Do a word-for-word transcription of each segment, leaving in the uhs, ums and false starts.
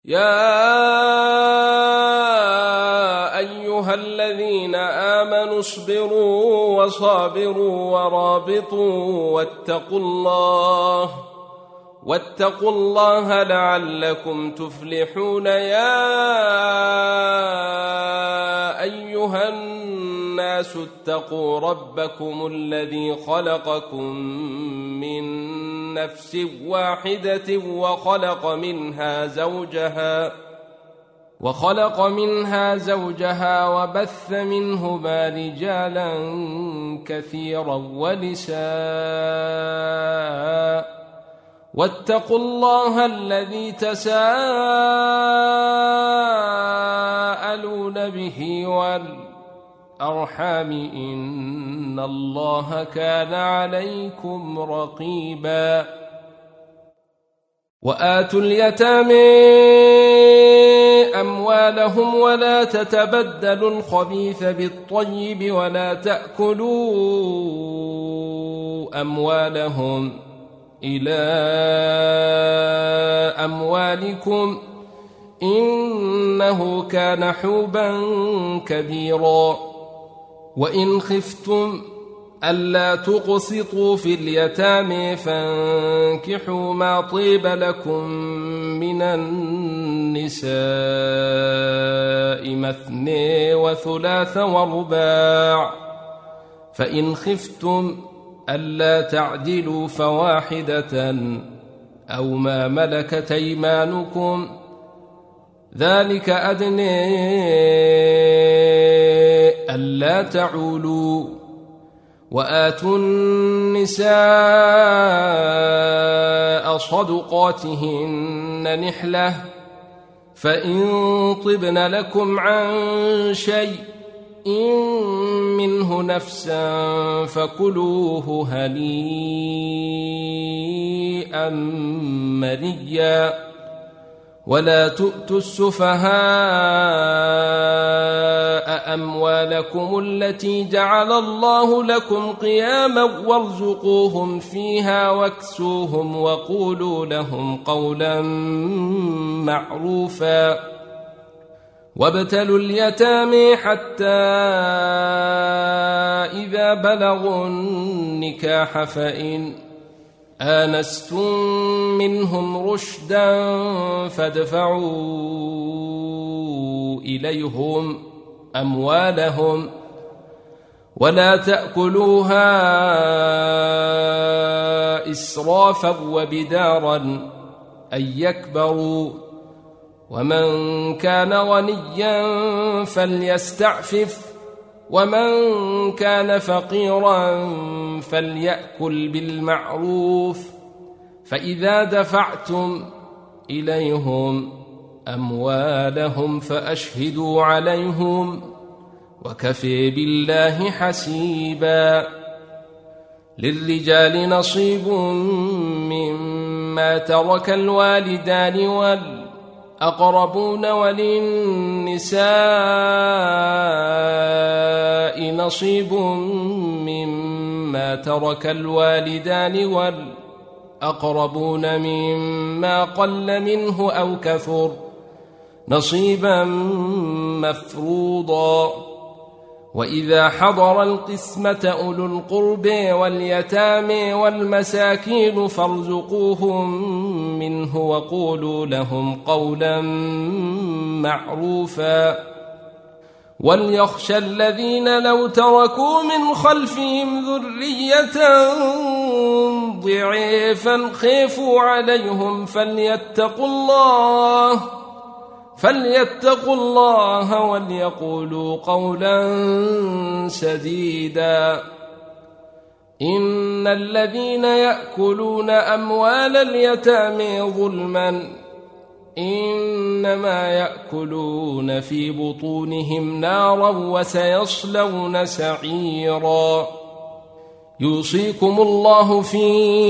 يا أيها الذين آمنوا اصبروا وصابروا ورابطوا واتقوا الله واتقوا الله لعلكم تفلحون. يا أيها الناس اتقوا ربكم الذي خلقكم من نفس واحدة وخلق منها زوجها وخلق منها زوجها وبث منهما رجالا كثيرا ونساء واتقوا الله الذي تساءلون به والأرحام إن الله كان عليكم رقيبا. وآتوا اليتامى أموالهم ولا تتبدلوا الخبيث بالطيب ولا تأكلوا أموالهم إلى أموالكم إنه كان حوبا كبيرا. وإن خفتم ألا تقسطوا في اليتامى فانكحوا ما طيب لكم من النساء مثني وثلاث ورباع، فإن خفتم ألا تعدلوا فواحدة أو ما ملكت أيمانكم ذلك أدنى ألا تعولوا. وآتوا النساء صدقاتهن نحلة فإن طبن لكم عن شيء منه نفسا فكلوه هنيئا مريا. ولا تؤتوا السفهاء أموالكم التي جعل الله لكم قياما وارزقوهم فيها واكسوهم وقولوا لهم قولا معروفا. وابتلوا اليتامى حتى إذا بلغوا النكاح فإن آنستم منهم رشدا فادفعوا إليهم أموالهم ولا تأكلوها إسرافا وبدارا أن يكبروا. ومن كان غنيا فليستعفف ومن كان فقيرا فليأكل بالمعروف. فإذا دفعتم إليهم أموالهم فأشهدوا عليهم وكفى بالله حسيبا. للرجال نصيب مما ترك الوالدان والأقربون وللنساء نصيب مما ترك الوالدان والأقربون مما قل منه أو كثر نصيبا مفروضا. وإذا حضر القسمة أولو القرب واليتامى والمساكين فارزقوهم منه وقولوا لهم قولا معروفا. وليخشى الذين لو تركوا من خلفهم ذرية ضعيفا خافوا عليهم فليتقوا الله فليتقوا الله وليقولوا قولا سديدا. إن الذين يأكلون أموال اليتامى ظلما إنما يأكلون في بطونهم نارا وسيصلون سعيرا. يوصيكم الله في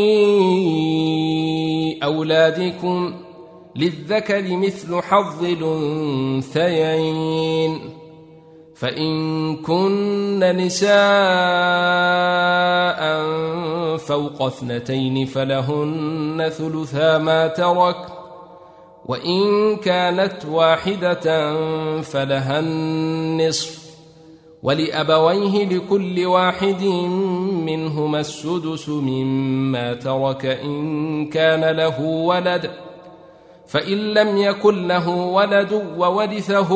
أولادكم للذكر مثل حظ الأنثيين. فإن كن نساء فوق اثنتين فلهن ثلثا ما ترك وإن كانت واحدة فلها النصف ولأبويه لكل واحد منهما السدس مما ترك إن كان له ولد، فإن لم يكن له ولد وورثه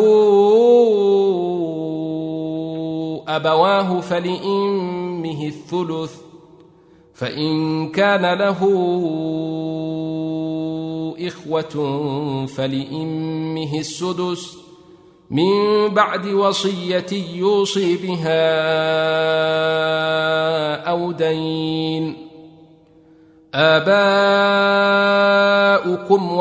أبواه فلأمه الثلث، فإن كان له إخوة فلأمه السدس من بعد وصية يوصي بها أو دين. آباؤكم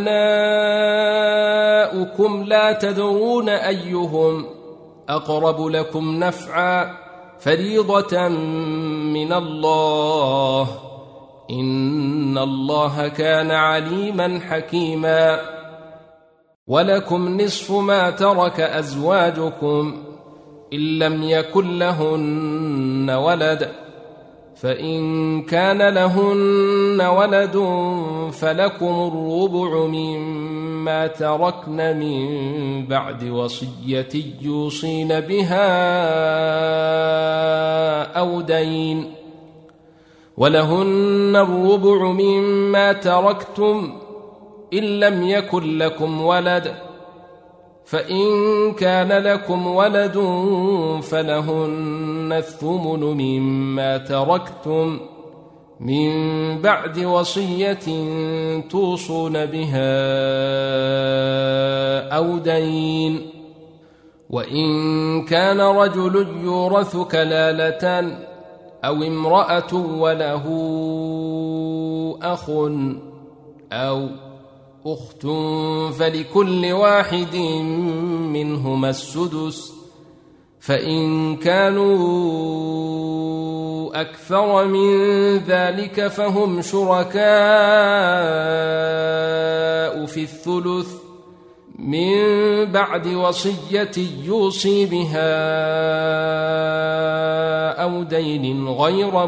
وأبناؤكم لا تدرون أيهم أقرب لكم نفعا فريضة من الله، إن الله كان عليما حكيما. ولكم نصف ما ترك أزواجكم إن لم يكن لهن ولد، فإن كان لهن ولد فلكم الربع مما تركن من بعد وصية يوصين بها أو دين. ولهن الربع مما تركتم إن لم يكن لكم ولد، فإن كان لكم ولد فلهن الثمن مما تركتم من بعد وصية توصون بها أو دين. وإن كان رجل يورث كلالة أو امرأة وله أخ أو أخت فلكل واحد منهما السدس، فإن كانوا أكثر من ذلك فهم شركاء في الثلث من بعد وصية يوصي بها أو دين غير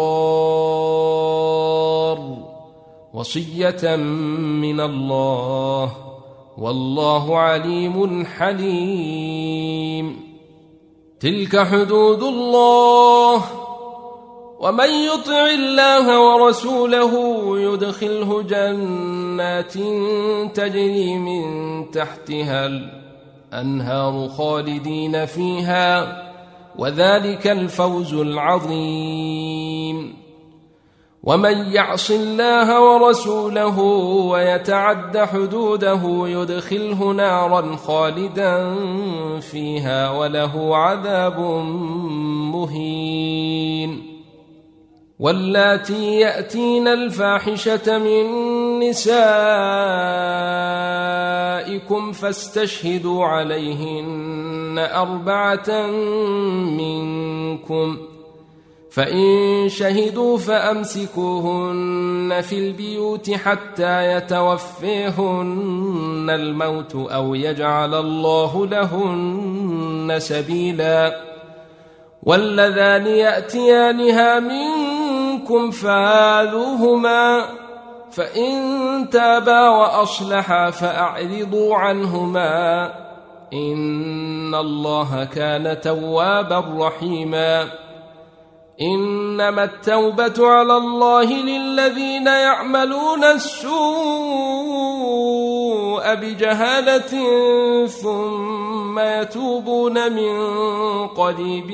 مضار، وصية من الله، والله عليم حليم. تلك حدود الله، ومن يطع الله ورسوله يدخله جنات تجري من تحتها الأنهار خالدين فيها، وذلك الفوز العظيم. ومن يعص الله ورسوله ويتعد حدوده يدخله نارا خالدا فيها وله عذاب مهين. واللاتي يأتين الفاحشة من نسائكم فاستشهدوا عليهن أربعة منكم، فإن شهدوا فأمسكوهن في البيوت حتى يتوفيهن الموت أو يجعل الله لهن سبيلا. واللذان يأتيانها منكم فآذوهما، فإن تابا وأصلحا فأعرضوا عنهما، إن الله كان توابا رحيما. إنما التوبة على الله للذين يعملون السوء بجهالة ثم يتوبون من قريب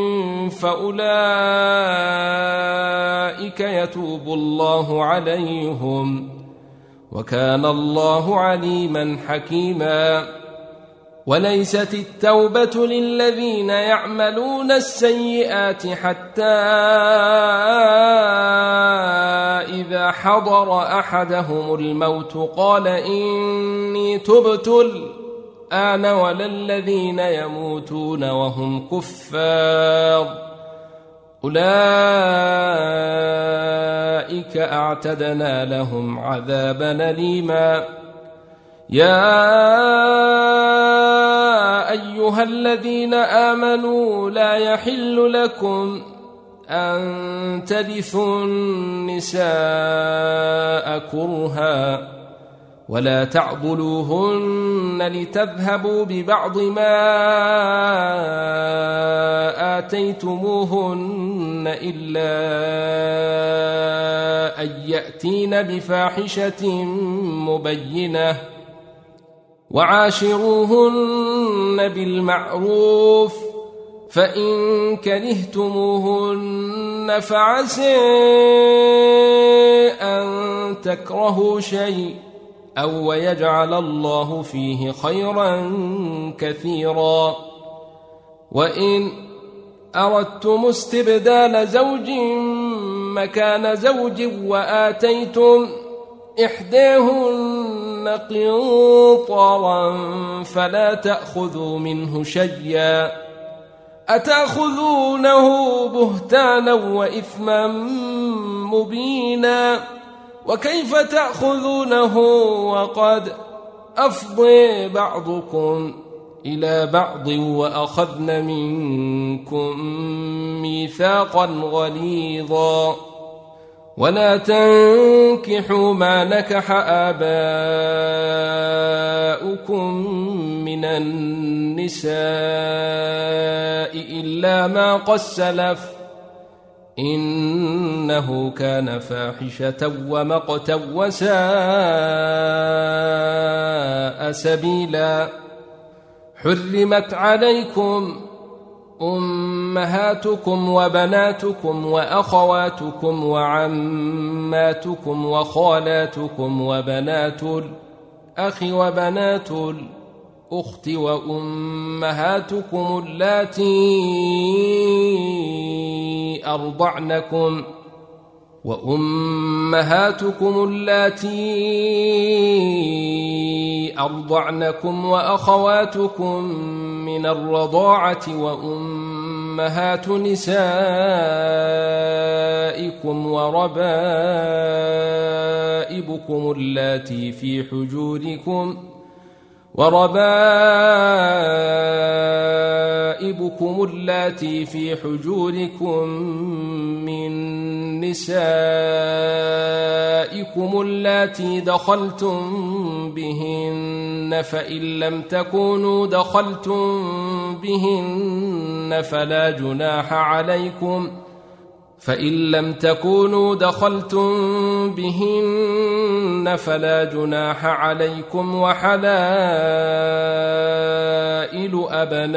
فأولئك يتوب الله عليهم، وكان الله عليما حكيما. وليست التوبة للذين يعملون السيئات حتى إذا حضر أحدهم الموت قال إني تبت الآن ولا الذين يموتون وهم كفار، أولئك أعتدنا لهم عذابا أليما. يا أيها الذين آمنوا لا يحل لكم أن ترثوا النساء كرها، ولا تعضلوهن لتذهبوا ببعض ما آتيتموهن إلا أن يأتين بفاحشة مبينة وعاشروهن بالمعروف فإن كرهتموهن فعسى أن تكرهوا شيء أو يجعل الله فيه خيرا كثيرا وإن أردتم استبدال زوج مكان زوج وآتيتم إحداهن قنطارا فلا تأخذوا منه شيئا أتأخذونه بهتانا وإثما مبينا وكيف تأخذونه وقد أفضى بعضكم إلى بعض وأخذن منكم ميثاقا غليظا ولا تنكحوا ما نكح آباؤكم من النساء إلا ما قد سلف إنه كان فاحشة ومقتا وساء سبيلا حرمت عليكم أمهاتكم وبناتكم وأخواتكم وعماتكم وخالاتكم وبنات الأخ وبنات الأخت وأمهاتكم اللاتي أرضعنكم وأمهاتكم اللاتي أرضعنكم وأخواتكم من الرضاعة وأمهات نسائكم وربائبكم اللاتي في حجوركم وربائبكم اللاتي في حجوركم من نسائكم اللاتي دخلتم بهن فإن لم تكونوا دخلتم بهن فلا جناح عليكم فإن لم تكونوا دخلتم بهن فلا جناح عليكم وحلائل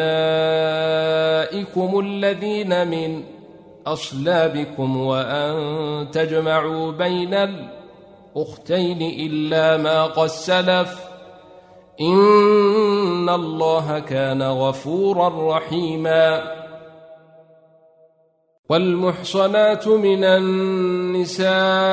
أبنائكم الذين من أصلابكم وأن تجمعوا بين الأختين إلا ما قد سلف إن الله كان غفورا رحيما والمحصنات من النساء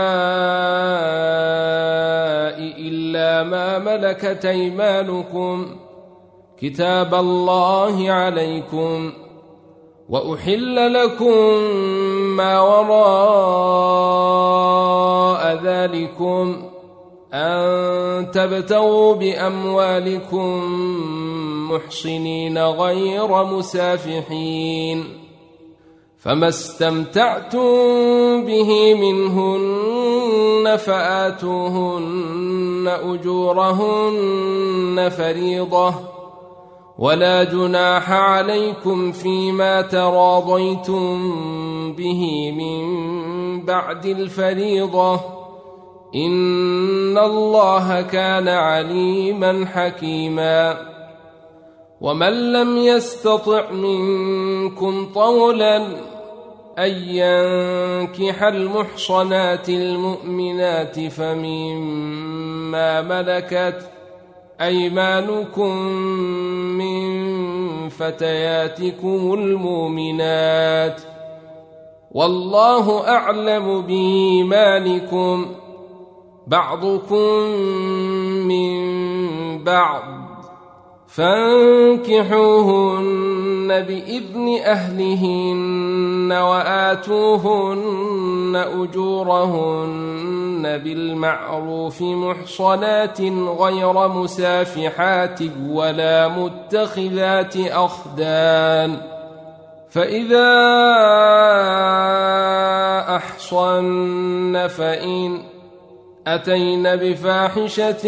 إلا ما ملكت أيمانكم كتاب الله عليكم وأحل لكم ما وراء ذلكم أن تبتغوا بأموالكم محصنين غير مسافحين فما استمتعتم به منهن فآتوهن أجورهن فريضة ولا جناح عليكم فيما تراضيتم به من بعد الفريضة إن الله كان عليما حكيما ومن لم يستطع منكم طولا أن ينكح المحصنات المؤمنات فمما ملكت أيمانكم من فتياتكم المؤمنات والله أعلم بإيمانكم بعضكم من بعض فانكحوهن بإذن أهلهن وآتوهن أجورهن بالمعروف محصنات غير مسافحات ولا متخذات أخدان فإذا أحصن فإن أتين بفاحشة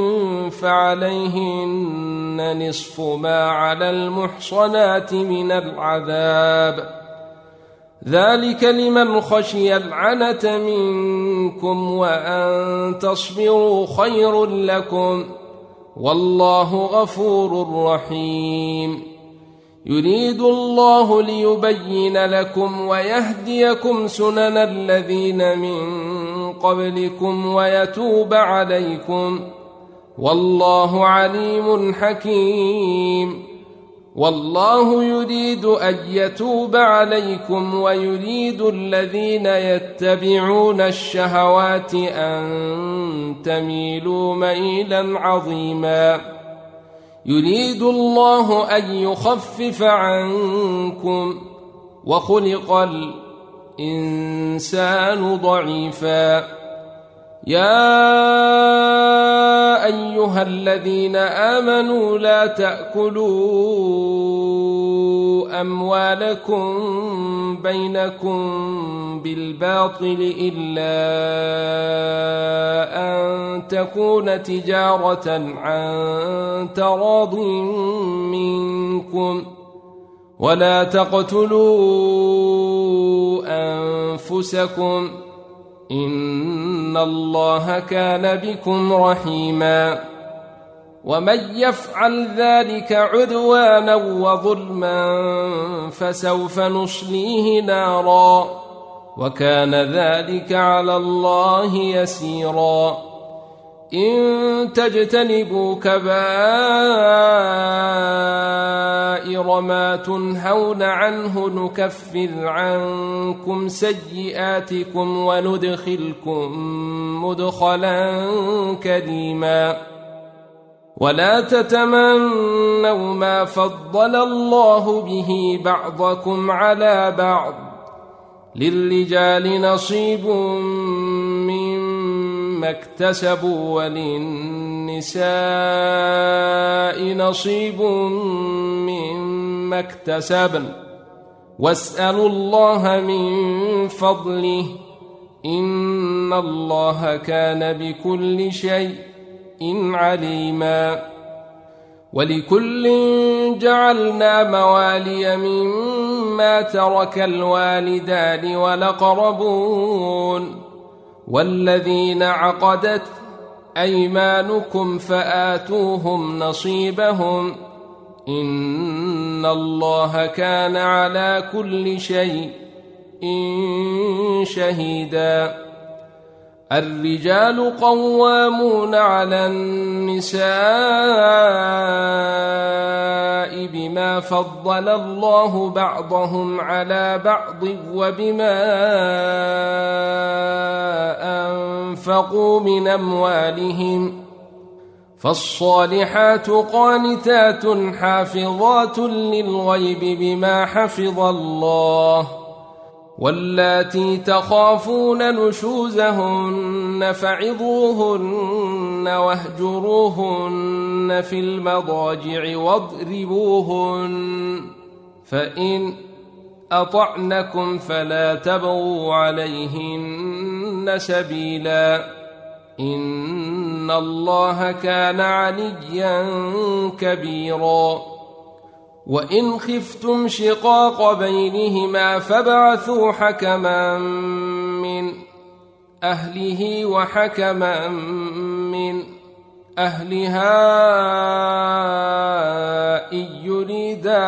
فعليهن نصف ما على المحصنات من العذاب ذلك لمن خشي العنة منكم وأن تصبروا خير لكم والله غفور رحيم يريد الله ليبين لكم ويهديكم سنن الذين من قبلكم ويتوب عليكم والله عليم حكيم والله يريد أن يتوب عليكم ويريد الذين يتبعون الشهوات أن تميلوا ميلا عظيما يريد الله أن يخفف عنكم وخلق الإنسان ضعيفا يا أيها الذين آمنوا لا تأكلوا أموالكم بينكم بالباطل إلا أن تكون تجارة عن تراض منكم ولا تقتلوا أنفسكم إن الله كان بكم رحيما ومن يفعل ذلك عدوانا وظلما فسوف نصليه نارا وكان ذلك على الله يسيرا إن تجتنبوا كبائر ما تنهون عنه نكفر عنكم سيئاتكم وندخلكم مدخلا كريما ولا تتمنوا ما فضل الله به بعضكم على بعض للرجال نصيب مما اكتسبوا وللنساء نصيب مما اكتسبن واسألوا الله من فضله إن الله كان بكل شيء عليما ولكل جعلنا موالي مما ترك الوالدان والأقربون والذين عقدت أيمانكم فآتوهم نصيبهم إن الله كان على كل شيء شهيدا الرجال قوامون على النساء بما فضل الله بعضهم على بعض وبما أنفقوا من أموالهم فالصالحات قانتات حافظات للغيب بما حفظ الله واللاتي تخافون نشوزهن فعظوهن واهجروهن في المضاجع واضربوهن فإن أطعنكم فلا تبغوا عليهن سبيلا إن الله كان عليا كبيرا وإن خفتم شقاق بينهما فابعثوا حكما من أهله وحكما من أهلها إن يريدا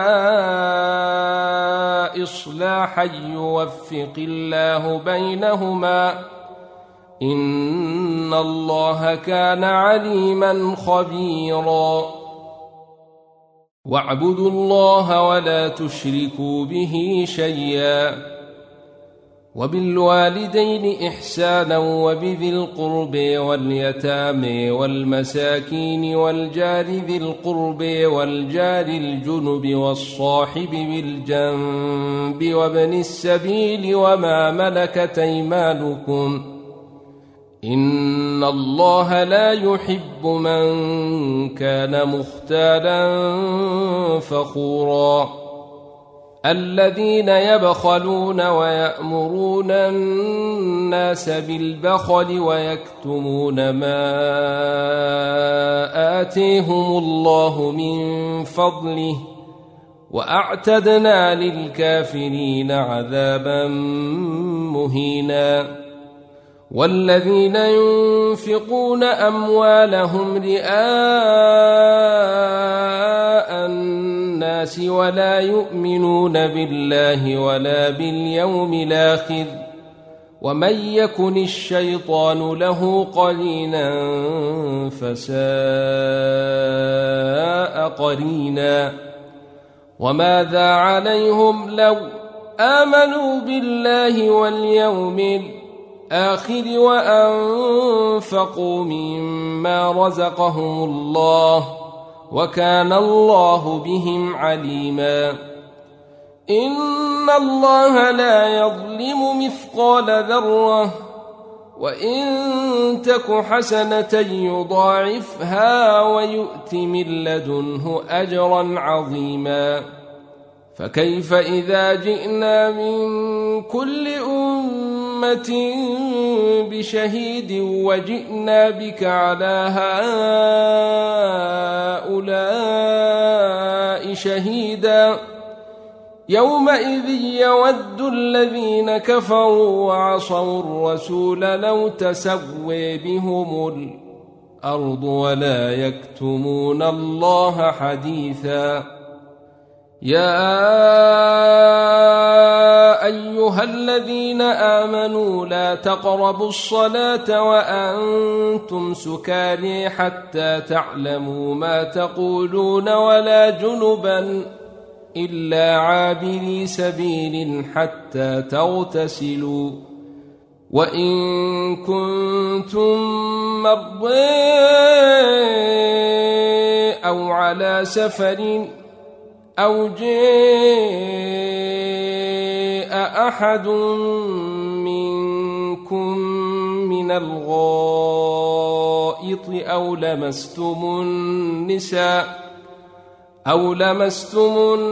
إصلاحا يوفق الله بينهما إن الله كان عليما خبيرا واعبدوا الله ولا تشركوا به شيئا وبالوالدين إحسانا وبذي القرب واليتامى والمساكين والجار ذي القرب والجار الجنب والصاحب بالجنب وابن السبيل وما ملكت أيمانكم إن الله لا يحب من كان مختالا فخورا الذين يبخلون ويأمرون الناس بالبخل ويكتمون ما آتيهم الله من فضله وأعتدنا للكافرين عذابا مهينا والذين ينفقون أموالهم رئاء الناس ولا يؤمنون بالله ولا باليوم الآخر ومن يكن الشيطان له قرينا فساء قرينا وماذا عليهم لو آمنوا بالله واليوم الآخر وأنفقوا مما رزقهم الله وكان الله بهم عليما إن الله لا يظلم مثقال ذرة وإن تك حسنة يضاعفها ويؤت من لدنه أجرا عظيما فكيف إذا جئنا من كل أمة بشهيد وجئنا بك على هؤلاء شهيدا يومئذ يود الذين كفروا وعصوا الرسول لو تسوي بهم الأرض ولا يكتمون الله حديثا يا أيها الذين آمنوا لا تقربوا الصلاة وأنتم سكارى حتى تعلموا ما تقولون ولا جنبا إلا عابري سبيل حتى تغتسلوا وإن كنتم مرضى أو على سفر أو جاء أحد منكم من الغائط أو لمستم النساء أو لمستم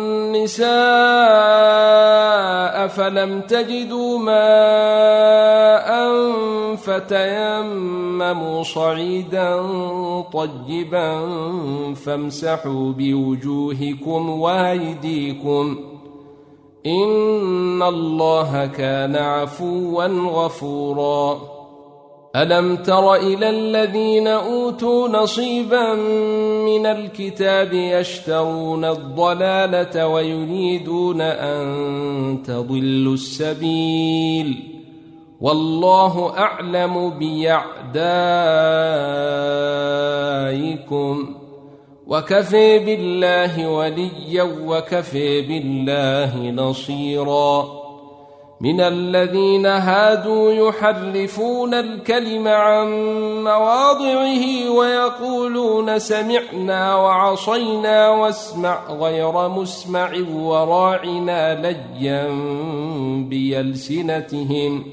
النساء فلم تجدوا ماء فتيمموا صعيدا طيبا فامسحوا بوجوهكم وأيديكم إن الله كان عفوا غفورا ألم تر إلى الذين أوتوا نصيبا من الكتاب يشترون الضلالة ويريدون أن تضلوا السبيل والله أعلم بأعدائكم وكفى بالله وليا وكفى بالله نصيرا من الذين هادوا يحرفون الكلم عن مواضعه ويقولون سمعنا وعصينا واسمع غير مسمع وراعنا ليا بألسنتهم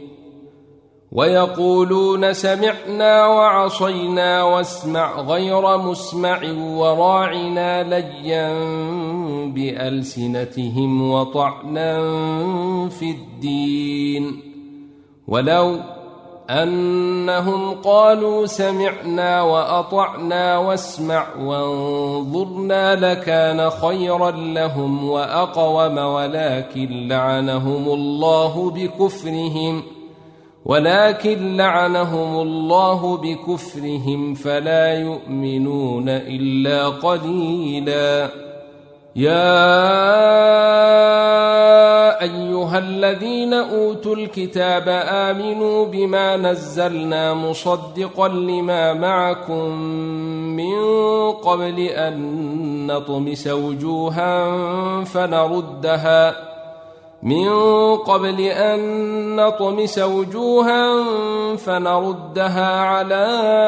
ويقولون سمعنا وعصينا واسمع غير مسمع وراعنا ليا بألسنتهم وطعنا في الدين ولو أنهم قالوا سمعنا وأطعنا واسمع وانظرنا لكان خيرا لهم وأقوم ولكن لعنهم الله بكفرهم ولكن لعنهم الله بكفرهم فلا يؤمنون إلا قليلا يا أيها الذين أوتوا الكتاب آمنوا بما نزلنا مصدقا لما معكم من قبل أن نطمس وجوها فنردها من قبل أن نطمس وجوها فنردها على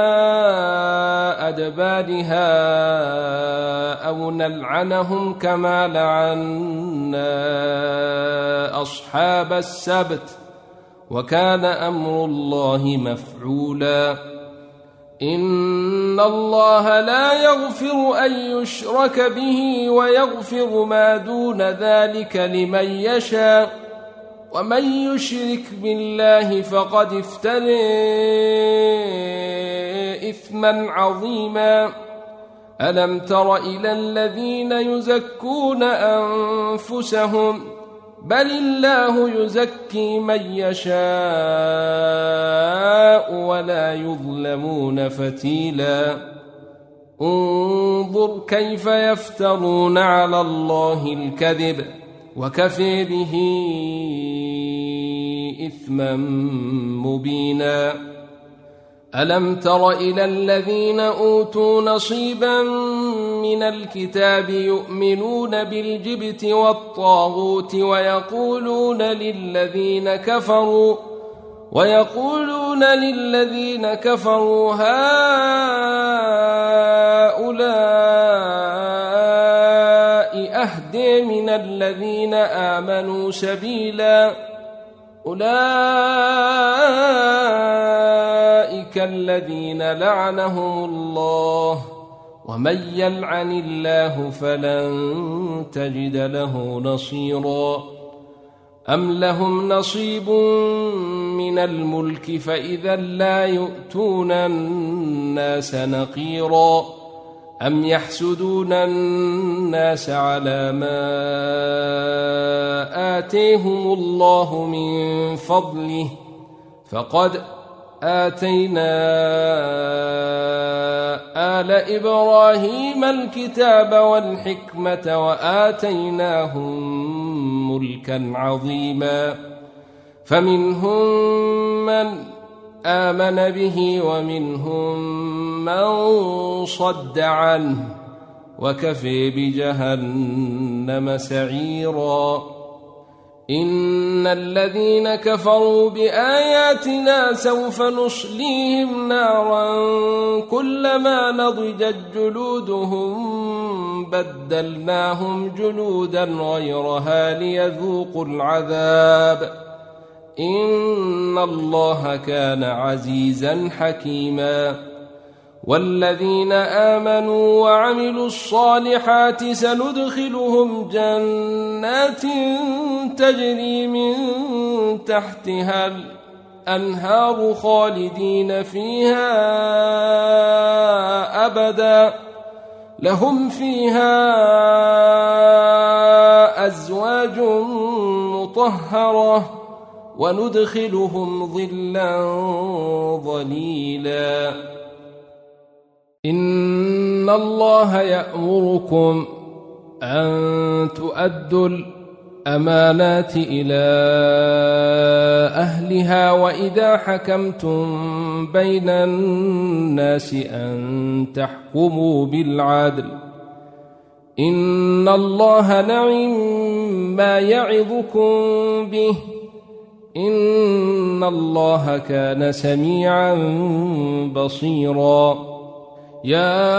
أدبارها أو نلعنهم كما لعنا أصحاب السبت وكان أمر الله مفعولا إن الله لا يغفر أن يشرك به ويغفر ما دون ذلك لمن يشاء ومن يشرك بالله فقد افترى إثما عظيما ألم تر إلى الذين يزكون أنفسهم بل الله يزكي من يشاء ولا يظلمون فتيلا انظر كيف يفترون على الله الكذب وكفى به إثما مبينا ألم تر إلى الذين أوتوا نصيبا من الكتاب يؤمنون بالجبت والطاغوت ويقولون للذين كفروا ويقولون للذين كفروا هؤلاء أهدى من الذين آمنوا سبيلا أولئك الذين لعنهم الله ومن يلعن الله فلن تجد له نصيرا أم لهم نصيب من الملك فإذا لا يؤتون الناس نقيرا أم يحسدون الناس على ما آتيهم الله من فضله فقد آتينا آل إبراهيم الكتاب والحكمة وآتيناهم ملكا عظيما فمنهم من آمن به ومنهم من صد عنه وكفى بجهنم سعيرا إن الذين كفروا بآياتنا سوف نصليهم نارا كلما نضجت جلودهم بدلناهم جلودا غيرها ليذوقوا العذاب إن الله كان عزيزا حكيما والذين آمنوا وعملوا الصالحات سندخلهم جنات تجري من تحتها الأنهار خالدين فيها أبدا لهم فيها أزواج مطهرة وندخلهم ظلا ظليلا إن الله يأمركم أن تؤدوا الأمانات إلى أهلها وإذا حكمتم بين الناس أن تحكموا بالعدل إن الله نعم ما يعظكم به إن الله كان سميعا بصيرا يا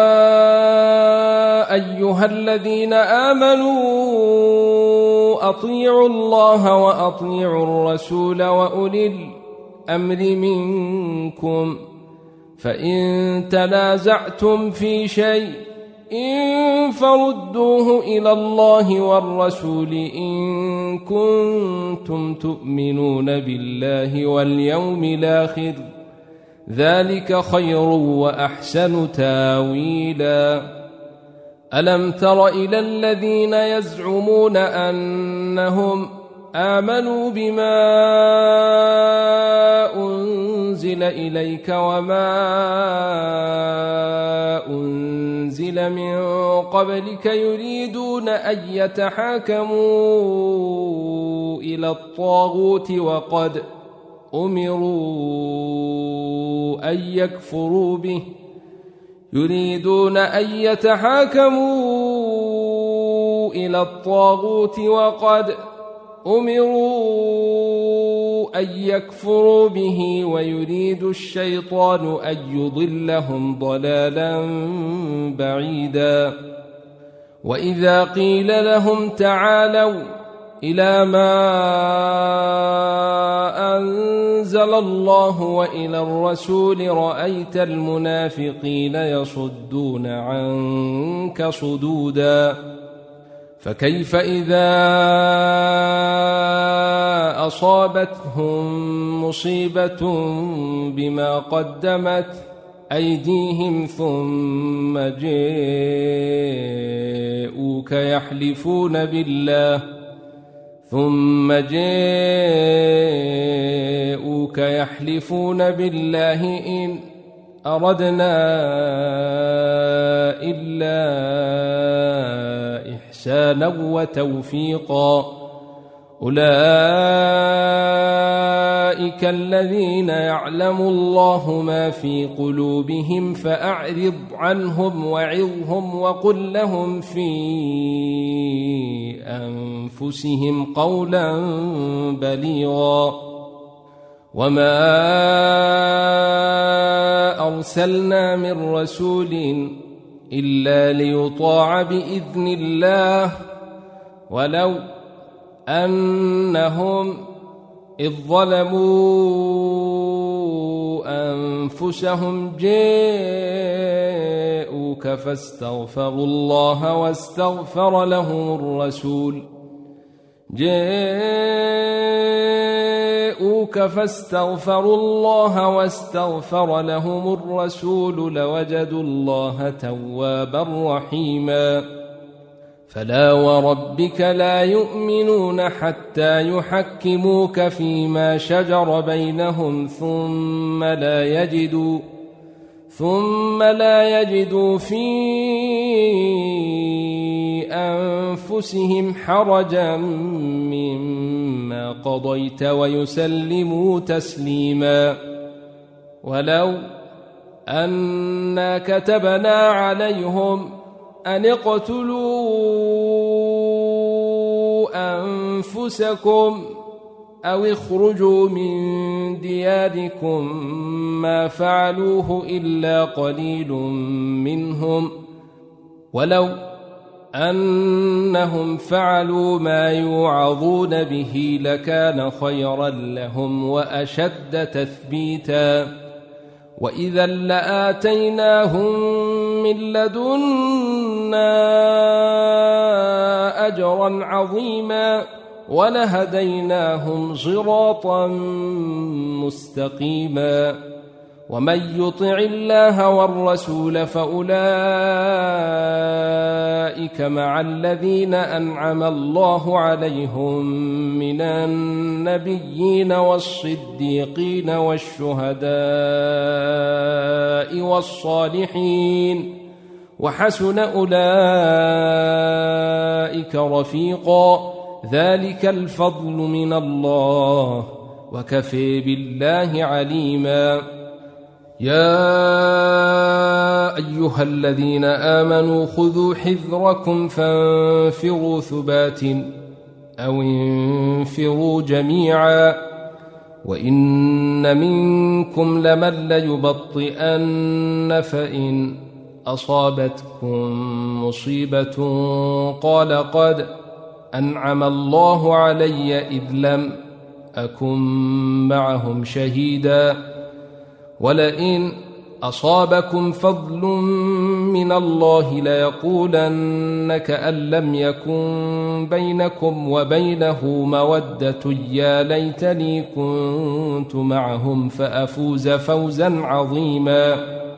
أيها الذين آمنوا أطيعوا الله وأطيعوا الرسول وأولي الأمر منكم فإن تنازعتم في شيء إن فردوه إلى الله والرسول إن كنتم تؤمنون بالله واليوم الآخر ذلك خير وأحسن تاويلا ألم تر إلى الذين يزعمون أنهم آمنوا بما أنزل إليك وما أنزل من قبلك يريدون أن يتحاكموا إلى الطاغوت وقد أمروا أن يكفروا به يريدون أن يتحاكموا إلى الطاغوت وقد أمروا أن يكفروا به ويريد الشيطان أن يضلهم ضلالا بعيدا وإذا قيل لهم تعالوا إلى ما أنزل الله وإلى الرسول رأيت المنافقين يصدون عنك صدودا فكيف إذا أصابتهم مصيبة بما قدمت أيديهم ثم جاءوك يحلفون بالله ثم جاءوك يحلفون بالله إن أردنا إلا إحسانا وتوفيقا أولئك الذين يعلم الله ما في قلوبهم فأعرض عنهم وعظهم وقل لهم في أنفسهم قولا بليغا وما أرسلنا من رسول إلا ليطاع بإذن الله ولو أنهم إذ ظلموا أنفسهم جاءوك فاستغفروا الله واستغفر لهم الرسول جاءوك فاستغفروا الله واستغفر لهم الرسول لوجدوا الله توابا رحيما فلا وربك لا يؤمنون حتى يحكموك فيما شجر بينهم ثم لا يجدوا ثم لا يجدوا في أنفسهم حرجا مما قضيت ويسلموا تسليما ولو أنا كتبنا عليهم أن اقتلوا أنفسكم أو اخرجوا من دياركم ما فعلوه إلا قليل منهم ولو أنهم فعلوا ما يوعظون به لكان خيرا لهم وأشد تثبيتا وإذا لآتيناهم من لدنا أجرا عظيما ولهديناهم صراطا مستقيما ومن يطع الله والرسول فأولئك مع الذين أنعم الله عليهم من النبيين والصديقين والشهداء والصالحين وحسن أولئك رفيقا ذلك الفضل من الله وكفى بالله عليما يا أيها الذين آمنوا خذوا حذركم فانفروا ثبات أو انفروا جميعا وإن منكم لمن ليبطئن فإن أصابتكم مصيبة قال قد أنعم الله علي إذ لم أكن معهم شهيدا ولئن أصابكم فضل من الله ليقولن كأن لم يكن بينكم وبينه مودة يا ليتني كنت معهم فأفوز فوزا عظيما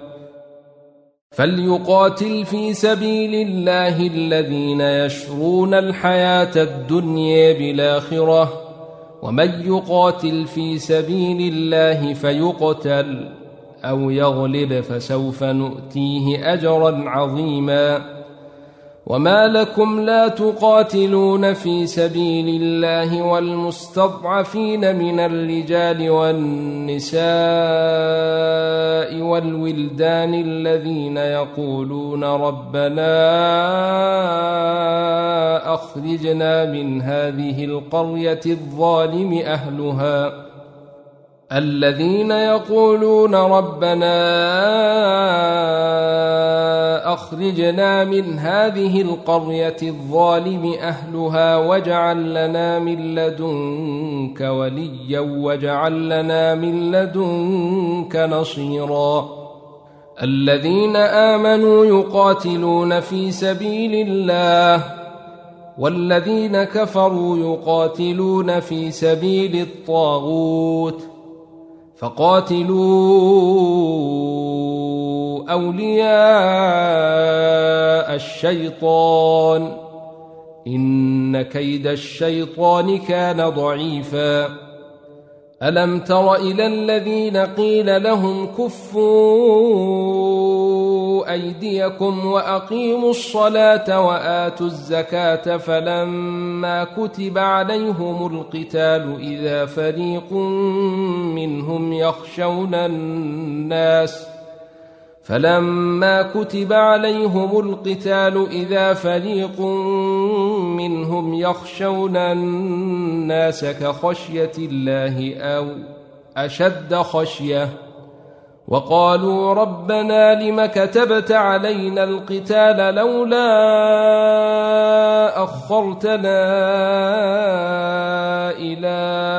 فليقاتل في سبيل الله الذين يشرون الحياة الدنيا بالآخرة ومن يقاتل في سبيل الله فيقتل أو يغلب فسوف نؤتيه أجرا عظيما وما لكم لا تقاتلون في سبيل الله والمستضعفين من الرجال والنساء والولدان الذين يقولون ربنا أخرجنا من هذه القرية الظالم أهلها الذين يقولون ربنا أخرجنا من هذه القرية الظالم أهلها واجعل لنا من لدنك وليا واجعل لنا من لدنك نصيرا الذين آمنوا يقاتلون في سبيل الله والذين كفروا يقاتلون في سبيل الطاغوت فقاتلوا أولياء الشيطان إن كيد الشيطان كان ضعيفا ألم تر إلى الذين قيل لهم كفوا أيديكم وأقيموا الصلاة وآتوا الزكاة فلما كتب عليهم القتال إذا فريق منهم يخشون الناس فلما كتب عليهم القتال إذا فريق منهم يخشون الناس كخشية الله أو أشد خشية وقالوا ربنا لم كتبت علينا القتال لولا أخرتنا إلى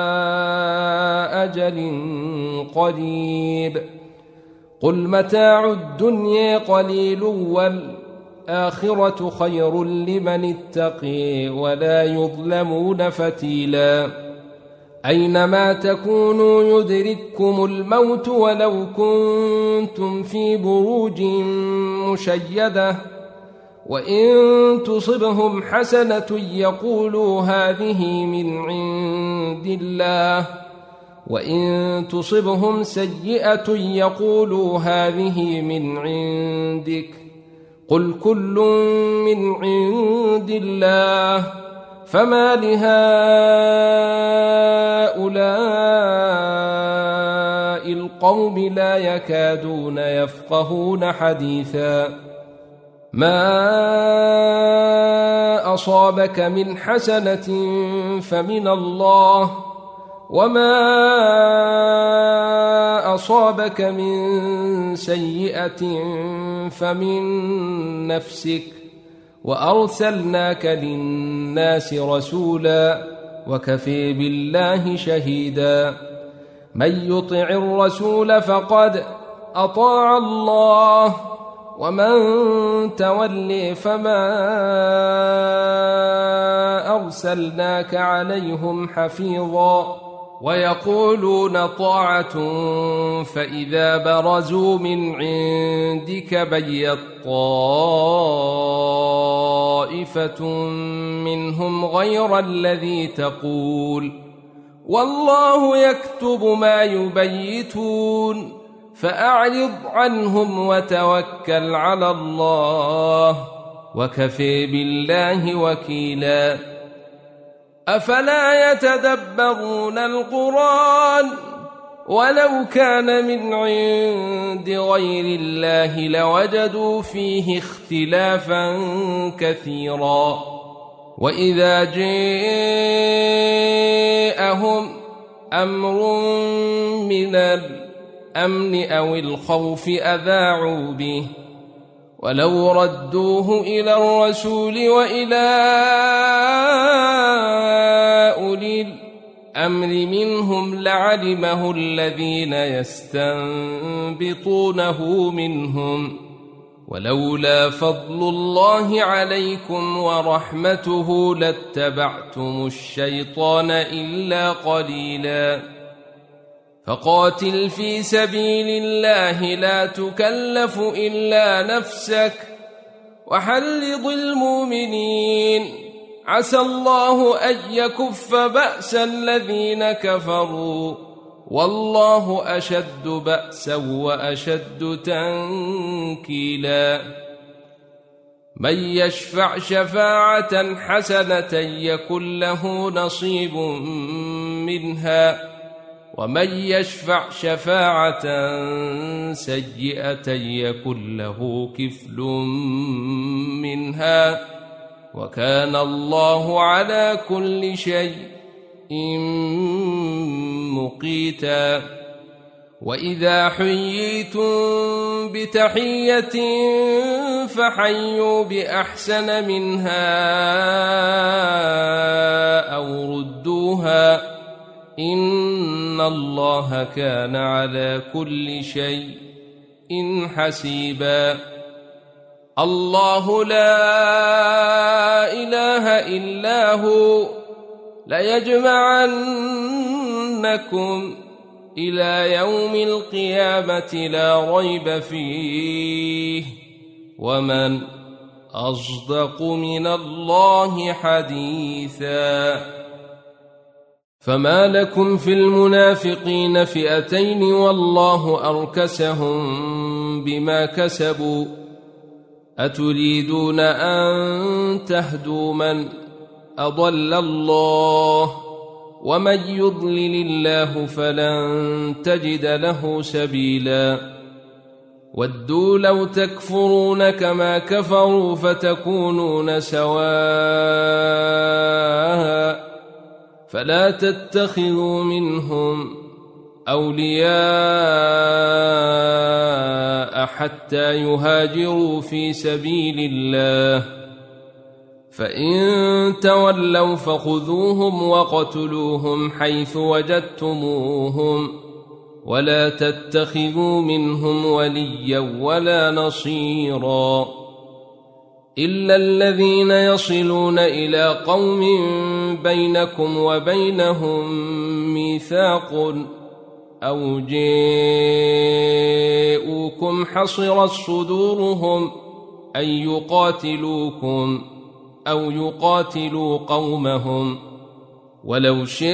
أجل قريب قل متاع الدنيا قليل والآخرة خير لمن اتقي ولا يظلمون فتيلا أينما تكونوا يدرككم الموت ولو كنتم في بروج مشيدة وإن تصبهم حسنة يقولوا هذه من عند الله وإن تصبهم سيئة يقولوا هذه من عندك قل كل من عند الله فما لهؤلاء القوم لا يكادون يفقهون حديثا ما أصابك من حسنة فمن الله وما أصابك من سيئة فمن نفسك وأرسلناك للناس رسولا وكفى بالله شهيدا من يطع الرسول فقد أطاع الله ومن تولي فما أرسلناك عليهم حفيظا ويقولون طاعة فإذا برزوا من عندك بيت طائفة منهم غير الذي تقول والله يكتب ما يبيتون فأعرض عنهم وتوكل على الله وكفى بالله وكيلا أفلا يتدبرون القرآن ولو كان من عند غير الله لوجدوا فيه اختلافا كثيرا وإذا جاءهم أمر من الأمن أو الخوف أذاعوا به ولو ردوه إلى الرسول وإلى أولي الأمر منهم لعلمه الذين يستنبطونه منهم ولولا فضل الله عليكم ورحمته لاتبعتم الشيطان إلا قليلا فقاتل في سبيل الله لا تكلف إلا نفسك وحرض المؤمنين عسى الله أن يكف بأس الذين كفروا والله أشد بأسا وأشد تنكيلا من يشفع شفاعة حسنة يكن له نصيب منها ومن يشفع شفاعة سيئة يكن له كفل منها وكان الله على كل شيء مقيتا وإذا حييتم بتحية فحيوا بأحسن منها أو ردوها إن الله كان على كل شيء حسيبا. الله لا إله إلا هو ليجمعنكم إلى يوم القيامة لا ريب فيه ومن أصدق من الله حديثا. فما لكم في المنافقين فئتين والله أركسهم بما كسبوا أتريدون أن تهدوا من أضل الله ومن يضلل الله فلن تجد له سبيلا. ودوا لو تكفرون كما كفروا فتكونون سواء فلا تتخذوا منهم أولياء حتى يهاجروا في سبيل الله فإن تولوا فخذوهم وقتلوهم حيث وجدتموهم ولا تتخذوا منهم وليا ولا نصيرا إلا الذين يصلون إلى قوم بينكم وبينهم ميثاق أو جاءوكم حصرت صدورهم أن يقاتلوكم أو يقاتلوا قومهم ولو شاء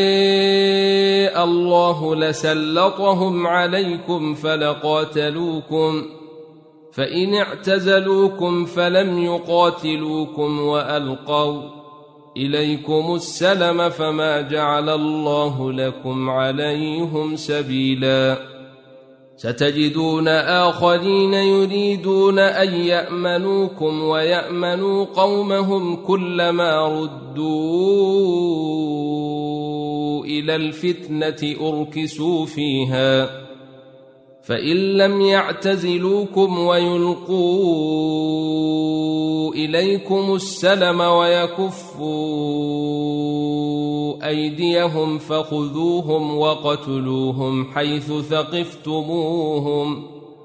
الله لسلطهم عليكم فلقاتلوكم فإن اعتزلوكم فلم يقاتلوكم وألقوا إليكم السلم فما جعل الله لكم عليهم سبيلا. ستجدون آخرين يريدون أن يأمنوكم ويأمنوا قومهم كلما ردوا إلى الفتنة أركسوا فيها فإن لم يعتزلوكم ويلقوا إليكم السلم ويكفوا أيديهم فخذوهم وقتلوهم حيث ثقفتموهم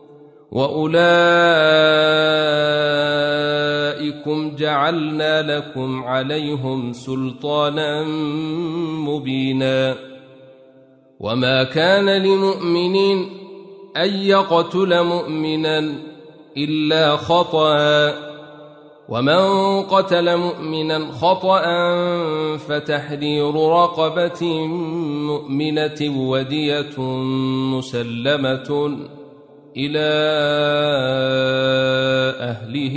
وأولئكم جعلنا لكم عليهم سلطانا مبينا. وما كان لمؤمن أن يقتل مؤمنا إلا خطأ ومن قتل مؤمنا خطأ فتحرير رقبة مؤمنة ودية مسلمة إلى أهله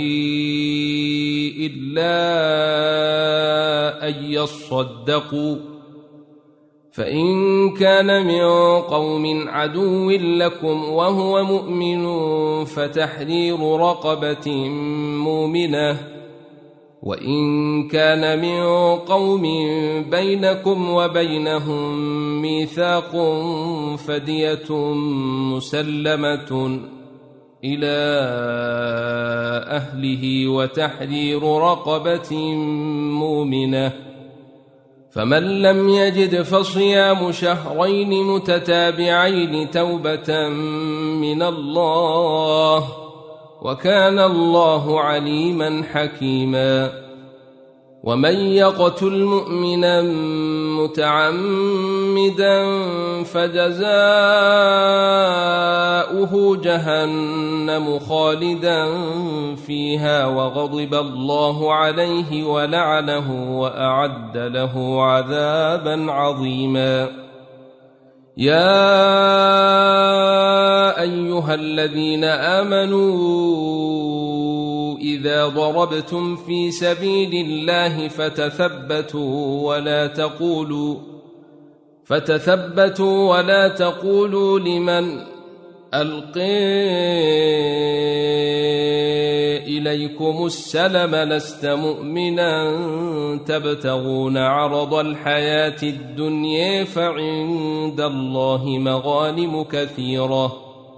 إلا أن يصدقوا فإن كان من قوم عدو لكم وهو مؤمن فتحرير رقبة مؤمنة وإن كان من قوم بينكم وبينهم ميثاق فدية مسلمة إلى أهله وتحرير رقبة مؤمنة فمن لم يجد فصيام شهرين متتابعين توبة من الله وكان الله عليما حكيما. ومن يقتل مؤمنا متعمدا فجزاؤه جهنم خالدا فيها وغضب الله عليه ولعنه وأعد له عذابا عظيما. يا أيها الذين آمنوا إذا ضربتم في سبيل الله فتثبتوا ولا تقولوا فتثبتوا ولا تقولوا لمن ألقي إليكم السلم لست مؤمنا تبتغون عرض الحياة الدنيا فعند الله مغانم كثيرة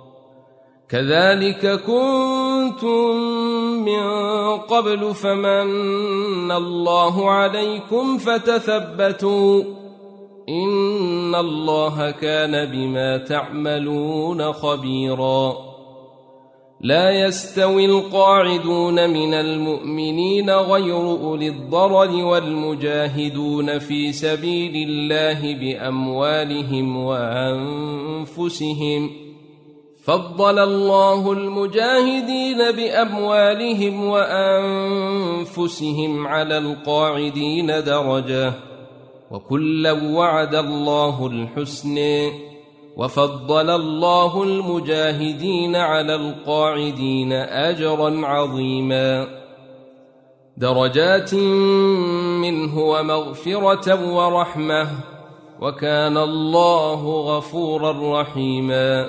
كذلك كنتم من قبل فمن الله عليكم فتثبتوا إن الله كان بما تعملون خبيرا لا يستوي القاعدون من المؤمنين غير أولي الضرر والمجاهدون في سبيل الله بأموالهم وأنفسهم فضل الله المجاهدين بأموالهم وأنفسهم على القاعدين درجة وكلا وعد الله الحسن وفضل الله المجاهدين على القاعدين أجرا عظيما درجات منه ومغفرة ورحمة وكان الله غفورا رحيما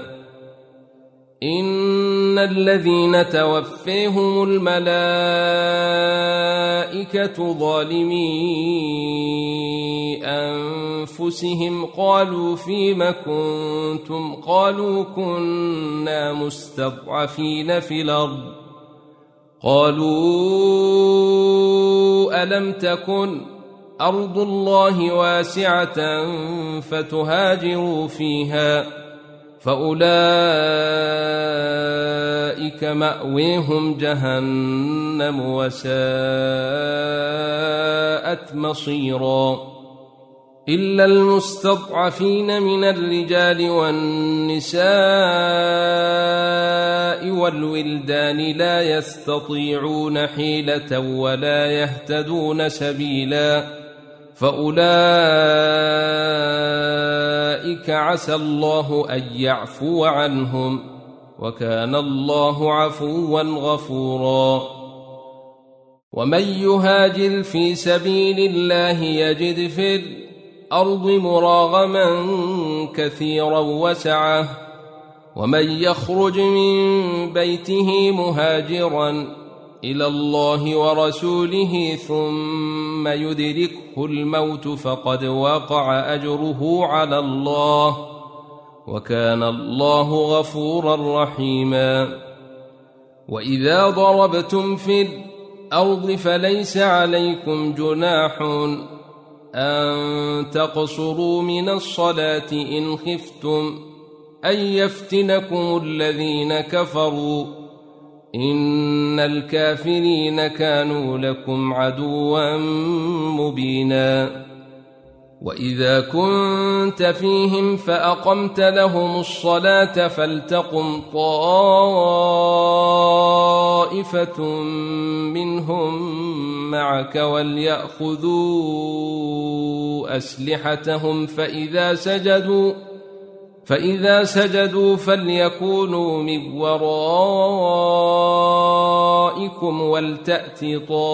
إن الذين توفيهم الملائكة ظالمي أنفسهم قالوا فيم كنتم قالوا كنا مستضعفين في الأرض قالوا ألم تكن أرض الله واسعة فتهاجروا فيها فأولئك مأويهم جهنم وساءت مصيرا إلا المستضعفين من الرجال والنساء والولدان لا يستطيعون حيلة ولا يهتدون سبيلا فأولئك عسى الله أن يعفو عنهم وكان الله عفوا غفورا ومن يهاجر في سبيل الله يجد في الأرض مراغما كثيرا وسعة ومن يخرج من بيته مهاجرا إلى الله ورسوله ثم يدركه الموت فقد وقع أجره على الله وكان الله غفورا رحيما وإذا ضربتم في الأرض فليس عليكم جناح أن تقصروا من الصلاة إن خفتم أن يفتنكم الذين كفروا إن الكافرين كانوا لكم عدوا مبينا وإذا كنت فيهم فأقمت لهم الصلاة فلتقم طائفة منهم معك وليأخذوا أسلحتهم فإذا سجدوا فإذا سجدوا فليكونوا من ورائكم ولتأت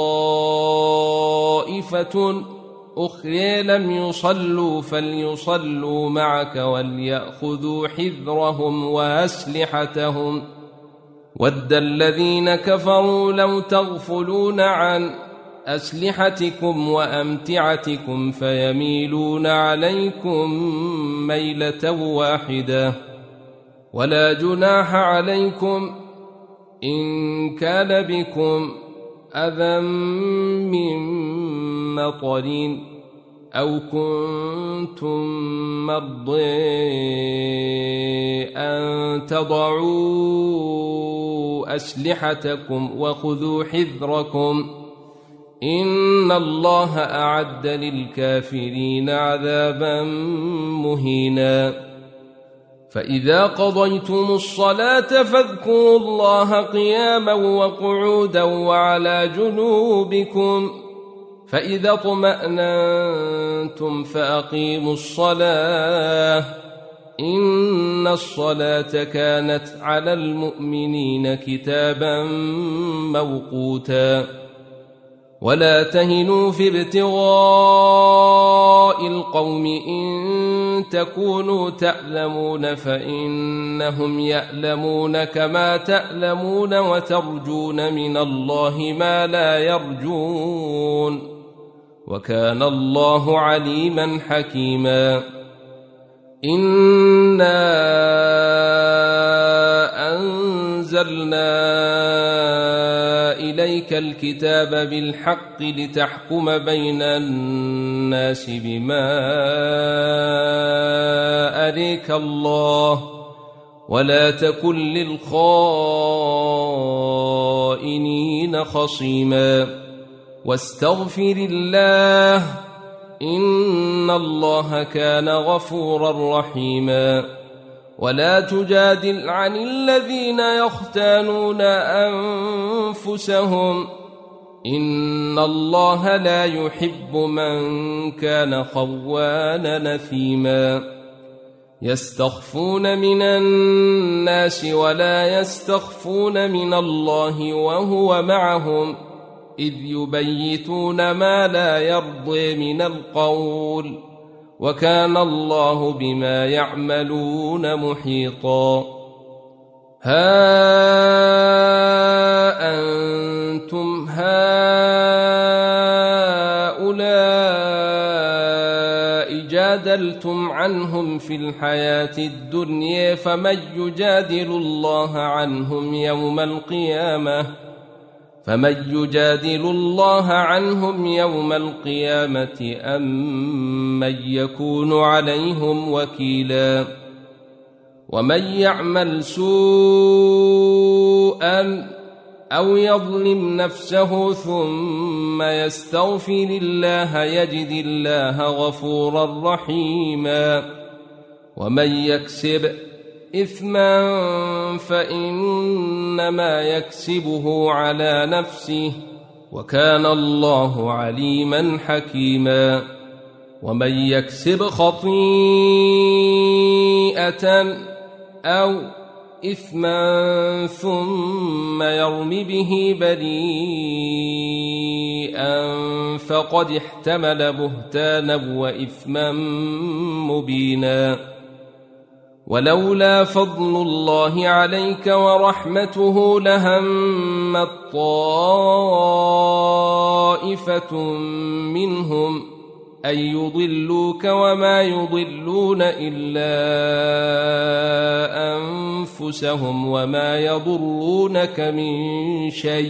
طائفة أخرى لم يصلوا فليصلوا معك وليأخذوا حذرهم وأسلحتهم ود الذين كفروا لو تغفلون عن أسلحتكم وأمتعتكم فيميلون عليكم ميلة واحدة ولا جناح عليكم إن كان بكم أذى من مطر أو كنتم مرضى أن تضعوا أسلحتكم وخذوا حذركم إن الله أعد للكافرين عذابا مهينا فإذا قضيتم الصلاة فاذكروا الله قياما وقعودا وعلى جنوبكم فإذا اطمأننتم فأقيموا الصلاة إن الصلاة كانت على المؤمنين كتابا موقوتا ولا تهنوا في ابتغاء فقراء القوم إن تكونوا تألمون فإنهم يألمون كما تألمون وترجون من الله ما لا يرجون وكان الله عليما حكيما إنا أنزلنا إليك الكتاب بالحق لتحكم بين الناس بما أريك الله ولا تكن للخائنين خصيما واستغفر الله إن الله كان غفورا رحيما ولا تجادل عن الذين يختانون أنفسهم إن الله لا يحب من كان خوانا نثيما يستخفون من الناس ولا يستخفون من الله وهو معهم إذ يبيتون ما لا يرضي من القول وكان الله بما يعملون محيطا ها أنتم هؤلاء جادلتم عنهم في الحياة الدنيا فمن يجادل الله عنهم يوم القيامة فمن يجادل الله عنهم يوم القيامة أم من يكون عليهم وكيلا ومن يعمل سوءا أو يظلم نفسه ثم يستغفر الله يجد الله غفورا رحيما ومن يكسب إثما فإنما يكسبه على نفسه وكان الله عليما حكيما ومن يكسب خطيئة أو إثما ثم يرم به بريئا فقد احتمل بهتانا وإثما مبينا ولولا فضل الله عليك ورحمته لهمت طائفة منهم أن يضلوك وما يضلون إلا أنفسهم وما يضرونك من شيء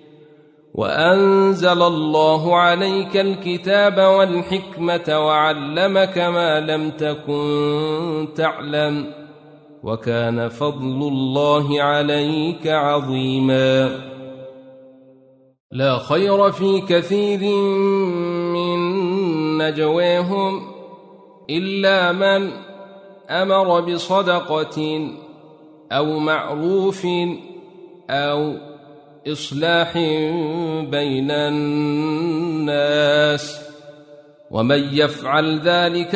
وأنزل الله عليك الكتاب والحكمة وعلمك ما لم تكن تعلم وكان فضل الله عليك عظيما لا خير في كثير من نجواهم إلا من أمر بصدقة أو معروف أو إصلاح بين الناس ومن يفعل ذلك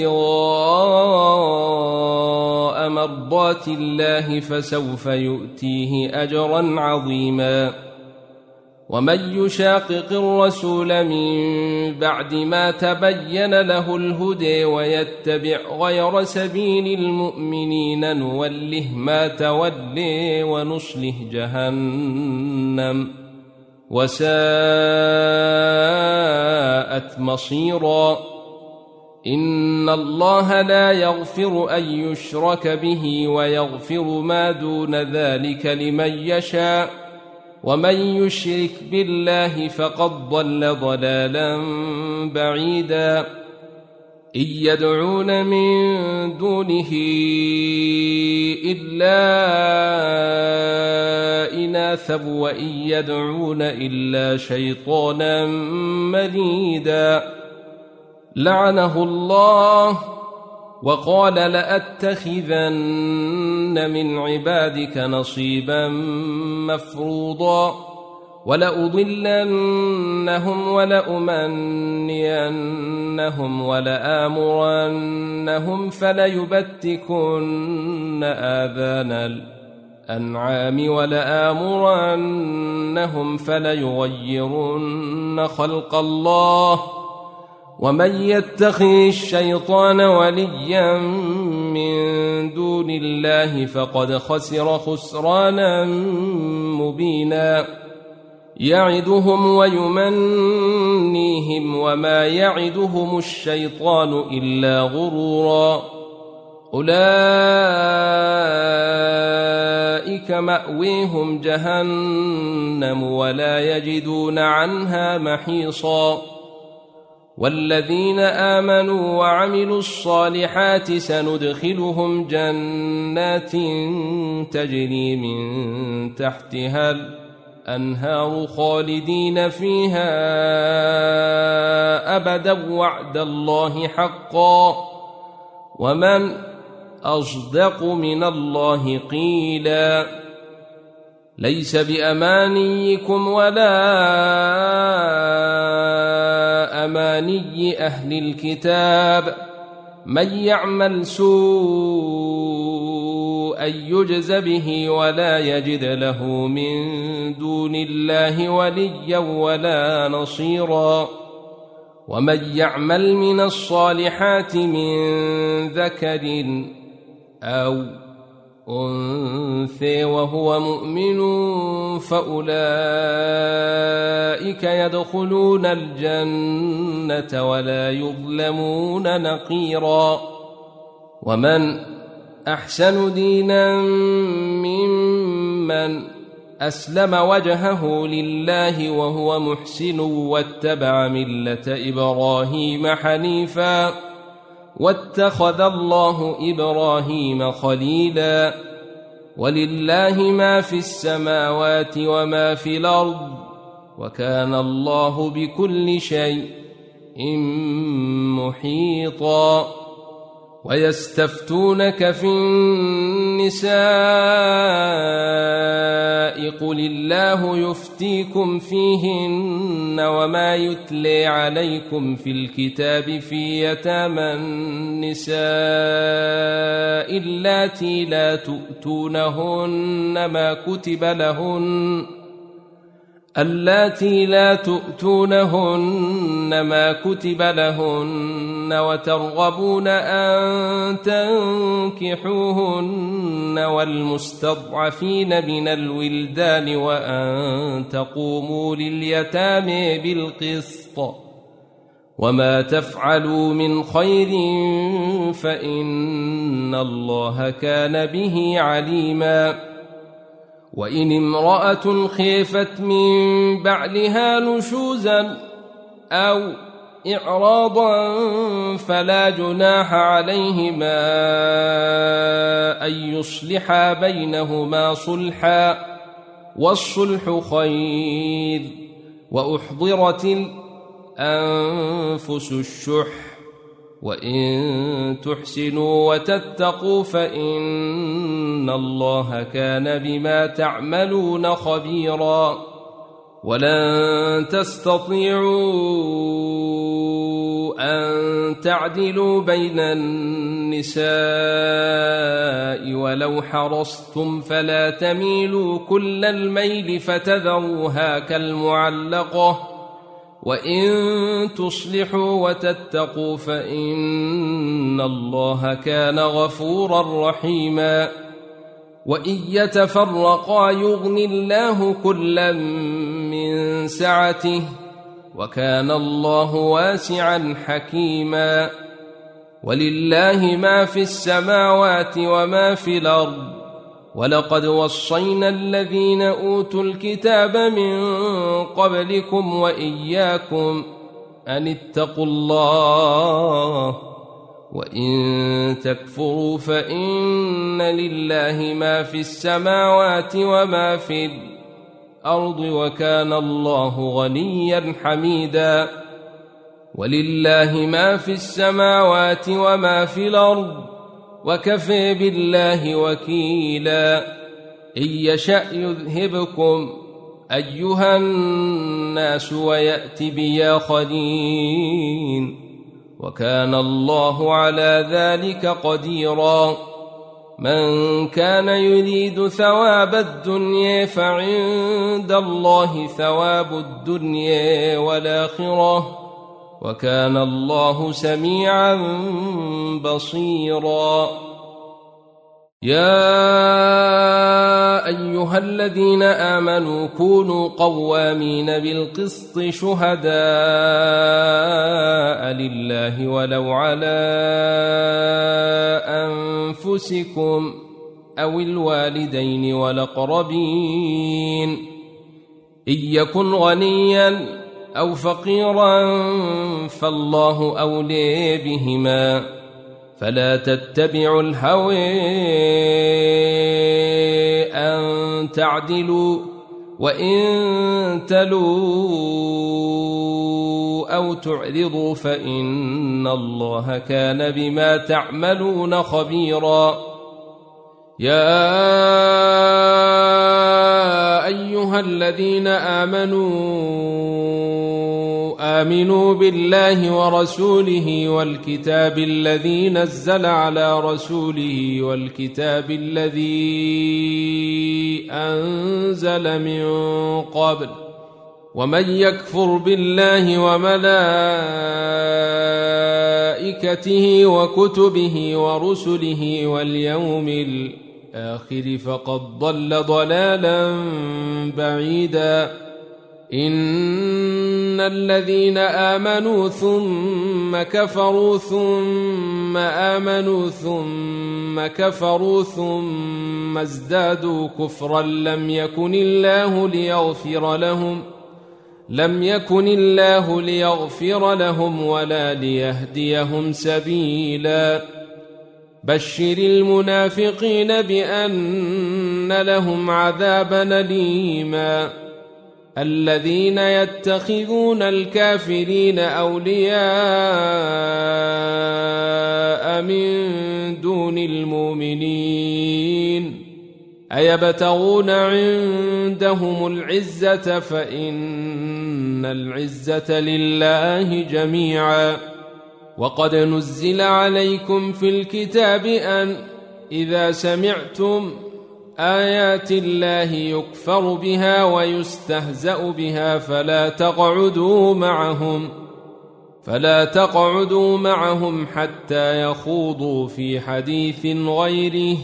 ابتغاء مرضات الله فسوف يؤتيه أجرا عظيما ومن يشاقق الرسول من بعد ما تبين له الهدى ويتبع غير سبيل المؤمنين نوله ما تولي ونصله جهنم وساءت مصيرا إن الله لا يغفر أن يشرك به ويغفر ما دون ذلك لمن يشاء ومن يشرك بالله فقد ضل ضلالا بعيدا إن يدعون من دونه إلا إناثا وإن يدعون إلا شيطانا مريدا لعنه الله وقال لأتخذن من عبادك نصيبا مفروضا ولأضلنهم ولأمنينهم ولآمرنهم فليبتكن آذان الأنعام ولآمرنهم فليغيرن خلق الله ومن يتخذ الشيطان وليا من دون الله فقد خسر خسرانا مبينا يعدهم ويمنيهم وما يعدهم الشيطان إلا غرورا أولئك مأويهم جهنم ولا يجدون عنها محيصا والذين آمنوا وعملوا الصالحات سندخلهم جنات تجري من تحتها الأنهار خالدين فيها أبدا وعد الله حقا ومن أصدق من الله قيلا ليس بأمانيكم ولا أماني أهل الكتاب من يعمل سوءا يجز به ولا يجد له من دون الله وليا ولا نصيرا ومن يعمل من الصالحات من ذكر أو أنثى وهو مؤمن فأولئك يدخلون الجنة ولا يظلمون نقيرا ومن أحسن دينا ممن أسلم وجهه لله وهو محسن واتبع ملة إبراهيم حنيفا واتخذ الله إبراهيم خليلا ولله ما في السماوات وما في الأرض وكان الله بكل شيء محيطا ويستفتونك في النساء قل الله يفتيكم فيهن وما يتلي عليكم في الكتاب في يتامى النساء اللاتي لا تؤتونهن ما كتب لهن اللاتي لا تؤتونهن ما كتب لهن وترغبون أن تنكحوهن والمستضعفين من الولدان وأن تقوموا لليتامى بالقسط وما تفعلوا من خير فإن الله كان به عليما وإن امرأة خيفت من بعلها نشوزا أو إعراضا فلا جناح عليهما أن يصلحا بينهما صلحا والصلح خير وأحضرت الأنفس الشح وإن تحسنوا وتتقوا فإن الله كان بما تعملون خبيرا ولن تستطيعوا أن تعدلوا بين النساء ولو حرصتم فلا تميلوا كل الميل فتذروها كالمعلقة وإن تصلحوا وتتقوا فإن الله كان غفورا رحيما وإن يتفرقا يغني الله كلا من سعته وكان الله واسعا حكيما ولله ما في السماوات وما في الأرض ولقد وصينا الذين أوتوا الكتاب من قبلكم وإياكم أن اتقوا الله وإن تكفروا فإن لله ما في السماوات وما في الأرض وكان الله غنيا حميدا ولله ما في السماوات وما في الأرض وكفى بالله وكيلا إن يشأ يذهبكم أيها الناس ويأت بآخرين وكان الله على ذلك قديرا من كان يريد ثواب الدنيا فعند الله ثواب الدنيا والآخرة وكان الله سميعا بصيرا. يا أيها الذين آمنوا كونوا قوامين بالقسط شهداء لله ولو على أنفسكم أو الوالدين والأقربين إن يكن غنيا أو فقيرا فالله أولي بهما فلا تتبعوا الهوى أن تعدلوا وإن تلوا أو تعرضوا فإن الله كان بما تعملون خبيرا. يا أيها الذين آمنوا آمنوا بالله ورسوله والكتاب الذي نزل على رسوله والكتاب الذي أنزل من قبل ومن يكفر بالله وملائكته وكتبه ورسله واليوم الآخر فقد ضل ضلالا بعيدا. إن الذين آمنوا ثم كفروا ثم آمنوا ثم كفروا ثم ازدادوا كفرا لم يكن الله ليغفر لهم لم يكن الله ليغفر لهم ولا ليهديهم سبيلا. بشر المنافقين بأن لهم عذابا أليما. الذين يتخذون الكافرين أولياء من دون المؤمنين أيبتغون عندهم العزة فإن العزة لله جميعا. وقد نزل عليكم في الكتاب أن إذا سمعتم آيات الله يكفر بها ويستهزأ بها فلا تقعدوا معهم فلا تقعدوا معهم حتى يخوضوا في حديث غيره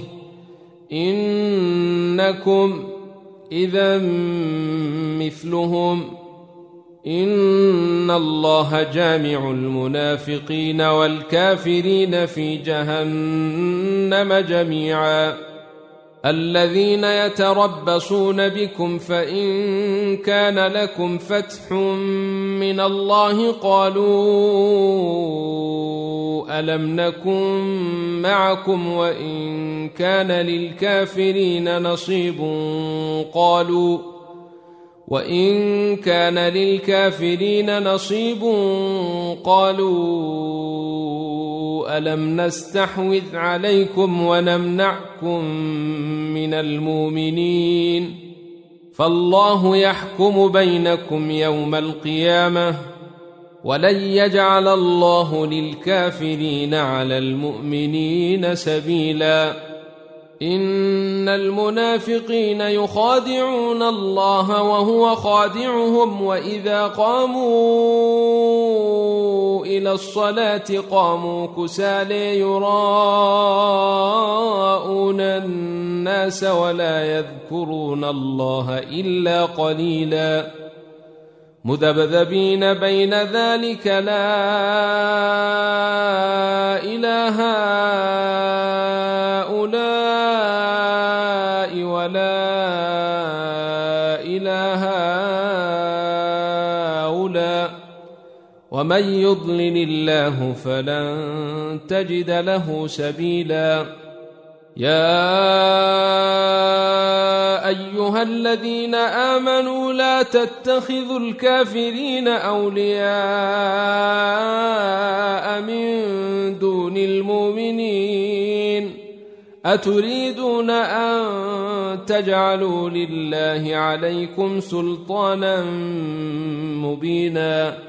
إنكم إذا مثلهم إن الله جامع المنافقين والكافرين في جهنم جميعا. الذين يتربصون بكم فإن كان لكم فتح من الله قالوا ألم نكن معكم وإن كان للكافرين نصيب قالوا وإن كان للكافرين نصيب قالوا ألم نستحوذ عليكم ونمنعكم من المؤمنين فالله يحكم بينكم يوم القيامة ولن يجعل الله للكافرين على المؤمنين سبيلا. إن المنافقين يخادعون الله وهو خادعهم وإذا قاموا إلى الصلاة قاموا كسالى يراءون الناس ولا يذكرون الله إلا قليلا مذبذبين بين ذلك لا إله هؤلاء ولا إله هؤلاء ومن يضلل الله فلن تجد له سبيلا. يا أيها الذين آمنوا لا تتخذوا الكافرين أولياء من دون المؤمنين أتريدون أن تجعلوا لله عليكم سلطانا مبينا.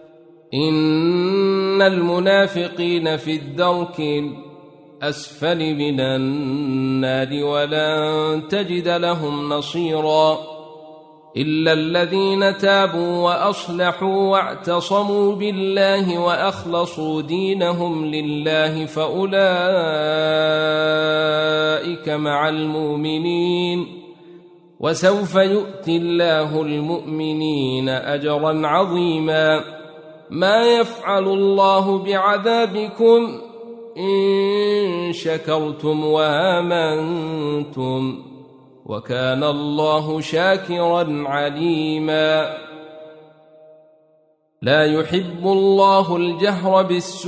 إن المنافقين في الدرك أسفل من النار ولن تجد لهم نصيرا. إلا الذين تابوا وأصلحوا واعتصموا بالله وأخلصوا دينهم لله فأولئك مع المؤمنين وسوف يؤتي الله المؤمنين أجرا عظيما. ما يفعل الله بعذابكم إن شكرتم وآمنتم وكان الله شاكرا عليما. لا يحب الله الجهر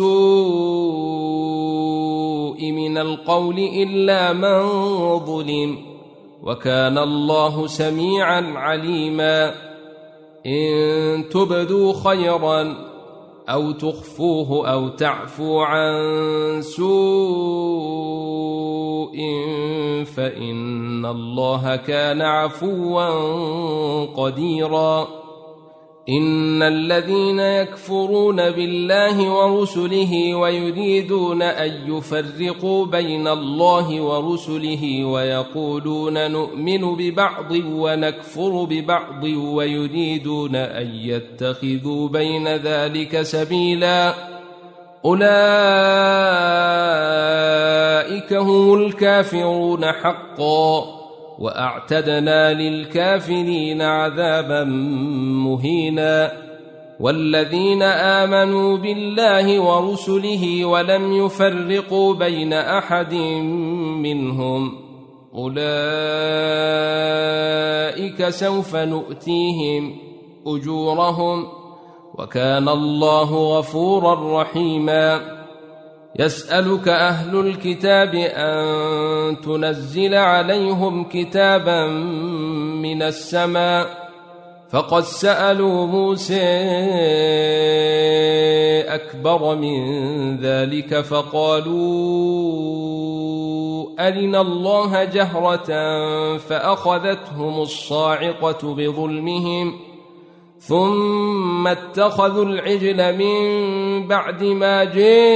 بالسوء من القول إلا من ظلم وكان الله سميعا عليما. إن تبدوا خيرا أو تخفوه أو تعفو عن سوء فإن الله كان عفوا قديرا. إن الذين يكفرون بالله ورسله ويريدون أن يفرقوا بين الله ورسله ويقولون نؤمن ببعض ونكفر ببعض ويريدون أن يتخذوا بين ذلك سبيلا أولئك هم الكافرون حقا وأعتدنا للكافرين عذابا مهينا. والذين آمنوا بالله ورسله ولم يفرقوا بين أحد منهم أولئك سوف نؤتيهم أجورهم وكان الله غفورا رحيما. يسألك أهل الكتاب أن تنزل عليهم كتابا من السماء فقد سألوا موسى أكبر من ذلك فقالوا أرنا الله جهرة فأخذتهم الصاعقة بظلمهم ثم اتخذوا العجل من بعد ما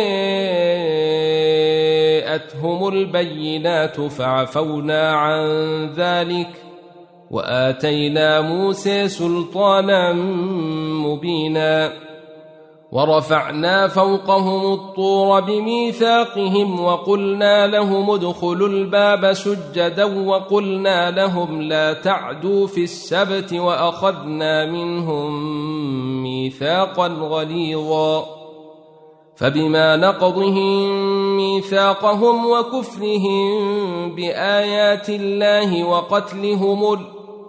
جاءتهم البينات فعفونا عن ذلك وآتينا موسى سلطانا مبينا. ورفعنا فوقهم الطور بميثاقهم وقلنا لهم ادخلوا الباب سجدا وقلنا لهم لا تعدوا في السبت وأخذنا منهم ميثاقا غليظا. فبما نقضهم ميثاقهم وكفرهم بآيات الله وقتلهم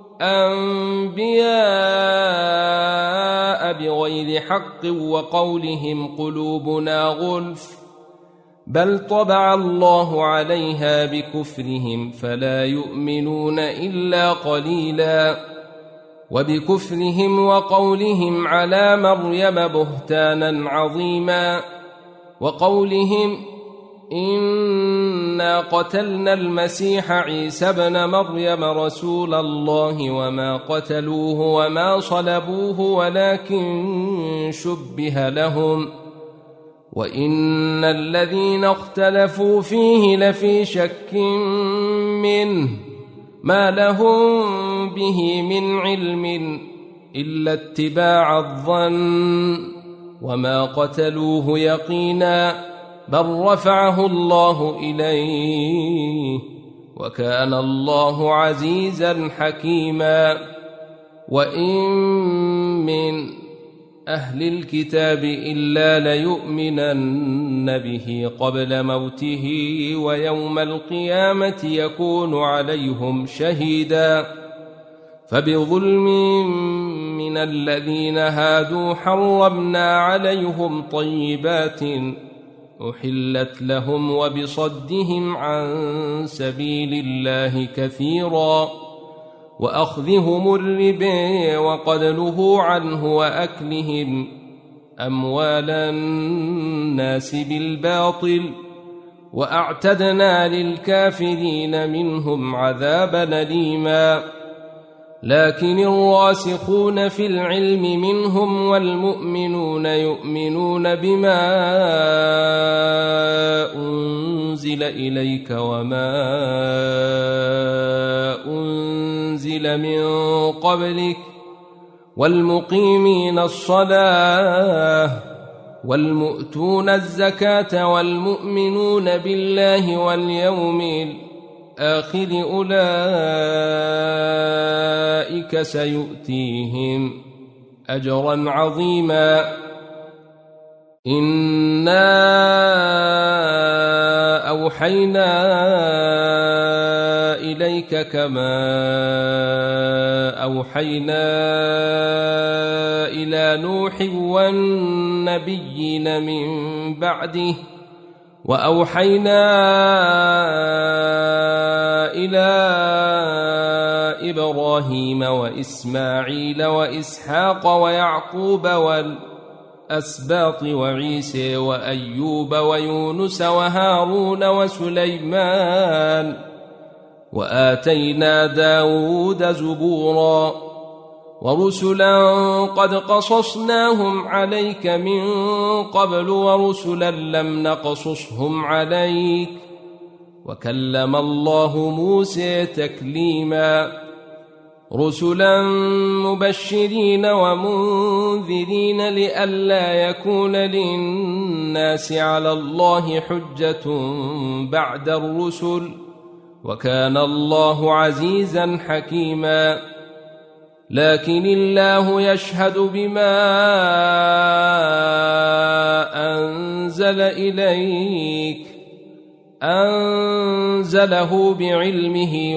الأنبياء بغير حق وقولهم قلوبنا غلف بل طبع الله عليها بكفرهم فلا يؤمنون إلا قليلا. وبكفرهم وقولهم على مريم بهتانا عظيما وقولهم إنا قتلنا المسيح عيسى ابن مريم رسول الله وما قتلوه وما صلبوه ولكن شبه لهم وإن الذين اختلفوا فيه لفي شك منه ما لهم به من علم إلا اتباع الظن وما قتلوه يقينا بل رفعه الله إليه وكان الله عزيزا حكيما. وإن من أهل الكتاب إلا ليؤمنن به قبل موته ويوم القيامة يكون عليهم شهيدا. فبظلم من الذين هادوا حرمنا عليهم طيبات أحلت لهم وبصدهم عن سبيل الله كثيرا وأخذهم الربا وقد نهوا عنه وأكلهم أموال الناس بالباطل وأعتدنا للكافرين منهم عذابا أليما. لكن الراسخون في العلم منهم والمؤمنون يؤمنون بما أنزل إليك وما أنزل أنزل من قبلك والمقيمين الصلاة والمؤتون الزكاة والمؤمنون بالله واليوم الآخر أولئك سيؤتيهم أجرا عظيما. إنا أوحينا إليك كما أوحينا إلى نوح والنبيين من بعده وأوحينا إلى إبراهيم وإسماعيل وإسحاق ويعقوب والأسباط وعيسى وأيوب ويونس وهارون وسليمان وآتينا داود زبورا ورسلا قد قصصناهم عليك من قبل ورسلا لم نقصصهم عليك وكلم الله موسى تكليما. رسلا مبشرين ومنذرين لئلا يكون للناس على الله حجة بعد الرسل وكان الله عزيزا حكيما. لكن الله يشهد بما أنزل إليك أنزله بعلمه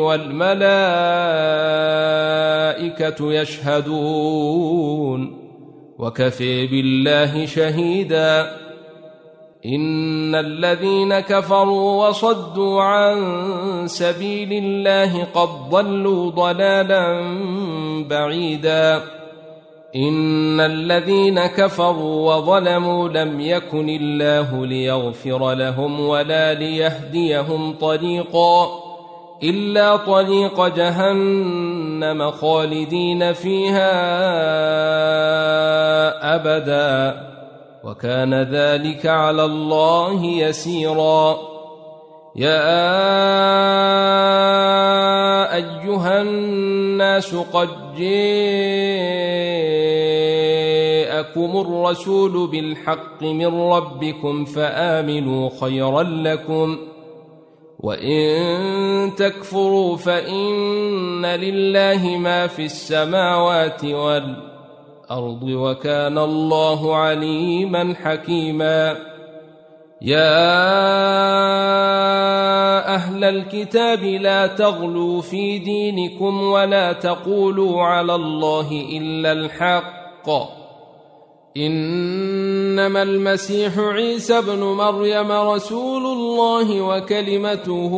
والملائكة يشهدون وكفى بالله شهيدا. إن الذين كفروا وصدوا عن سبيل الله قد ضلوا ضلالا بعيدا. إن الذين كفروا وظلموا لم يكن الله ليغفر لهم ولا ليهديهم طريقا إلا طريق جهنم خالدين فيها أبدا وكان ذلك على الله يسيرا. يا أيها الناس قد جاءكم الرسول بالحق من ربكم فآمنوا خيرا لكم وإن تكفروا فإن لله ما في السماوات والأرض وكان الله عليما حكيما. يا أهل الكتاب لا تغلوا في دينكم ولا تقولوا على الله إلا الحق إنما المسيح عيسى ابن مريم رسول الله وكلمته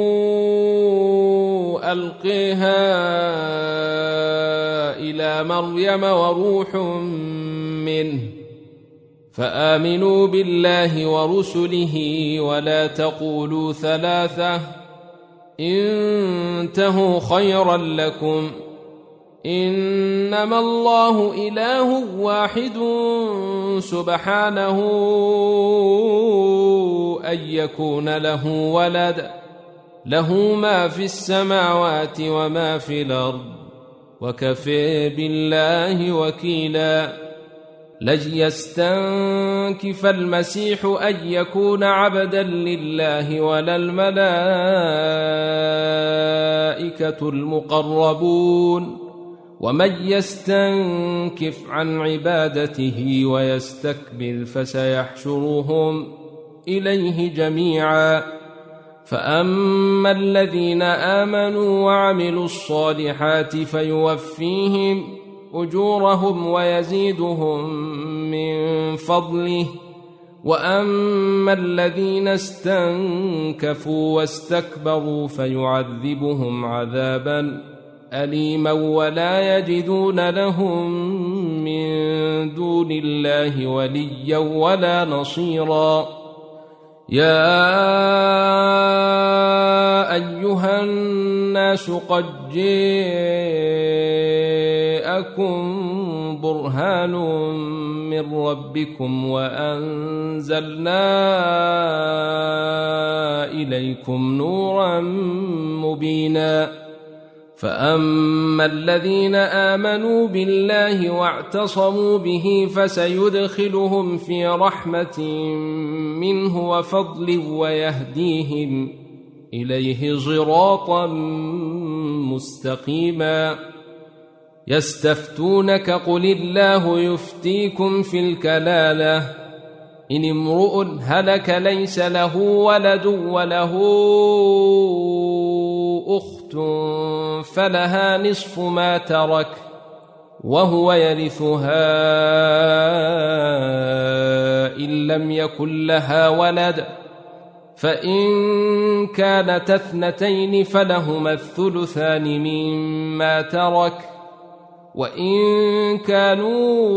ألقيها إلى مريم وروح منه فآمنوا بالله ورسله ولا تقولوا ثلاثة انتهوا خيرا لكم إنما الله إله واحد سبحانه أن يكون له ولد له ما في السماوات وما في الأرض وكفى بالله وكيلا. لن يستنكف المسيح أن يكون عبدا لله ولا الملائكة المقربون ومن يستنكف عن عبادته ويستكبر فسيحشرهم إليه جميعا. فأما الذين آمنوا وعملوا الصالحات فيوفيهم أجورهم ويزيدهم من فضله وأما الذين استنكفوا واستكبروا فيعذبهم عذابا أليما ولا يجدون لهم من دون الله وليا ولا نصيرا. يا أيها الناس قد جاءكم برهان من ربكم وأنزلنا إليكم نورا مبينا فأما الذين آمنوا بالله واعتصموا به فسيدخلهم في رحمة منه وفضل ويهديهم إليه صراطا مستقيما. يستفتونك قل الله يفتيكم في الكلالة إن امرؤ هلك ليس له ولد وله أخت فلها نصف ما ترك وهو يرثها إن لم يكن لها ولد، فإن كانت اثنتين فلهما الثلثان مما ترك، وإن كانوا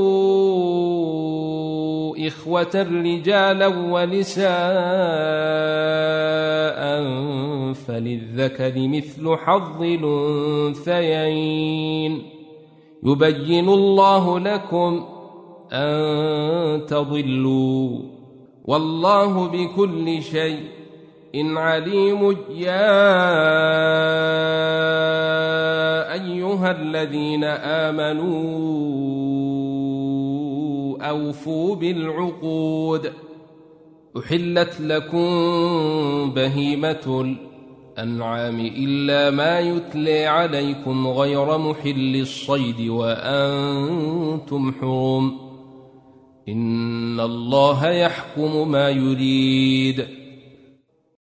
إخوة رجالا ونساء فللذكر مثل حظ الأنثيين يبين الله لكم أن تضلوا والله بكل شيء عليم. يا أيها الذين آمنوا أوفوا بالعقود. أحلت لكم بهيمة الأنعام إلا ما يتلى عليكم غير محل الصيد وأنتم حرم، إن الله يحكم ما يريد.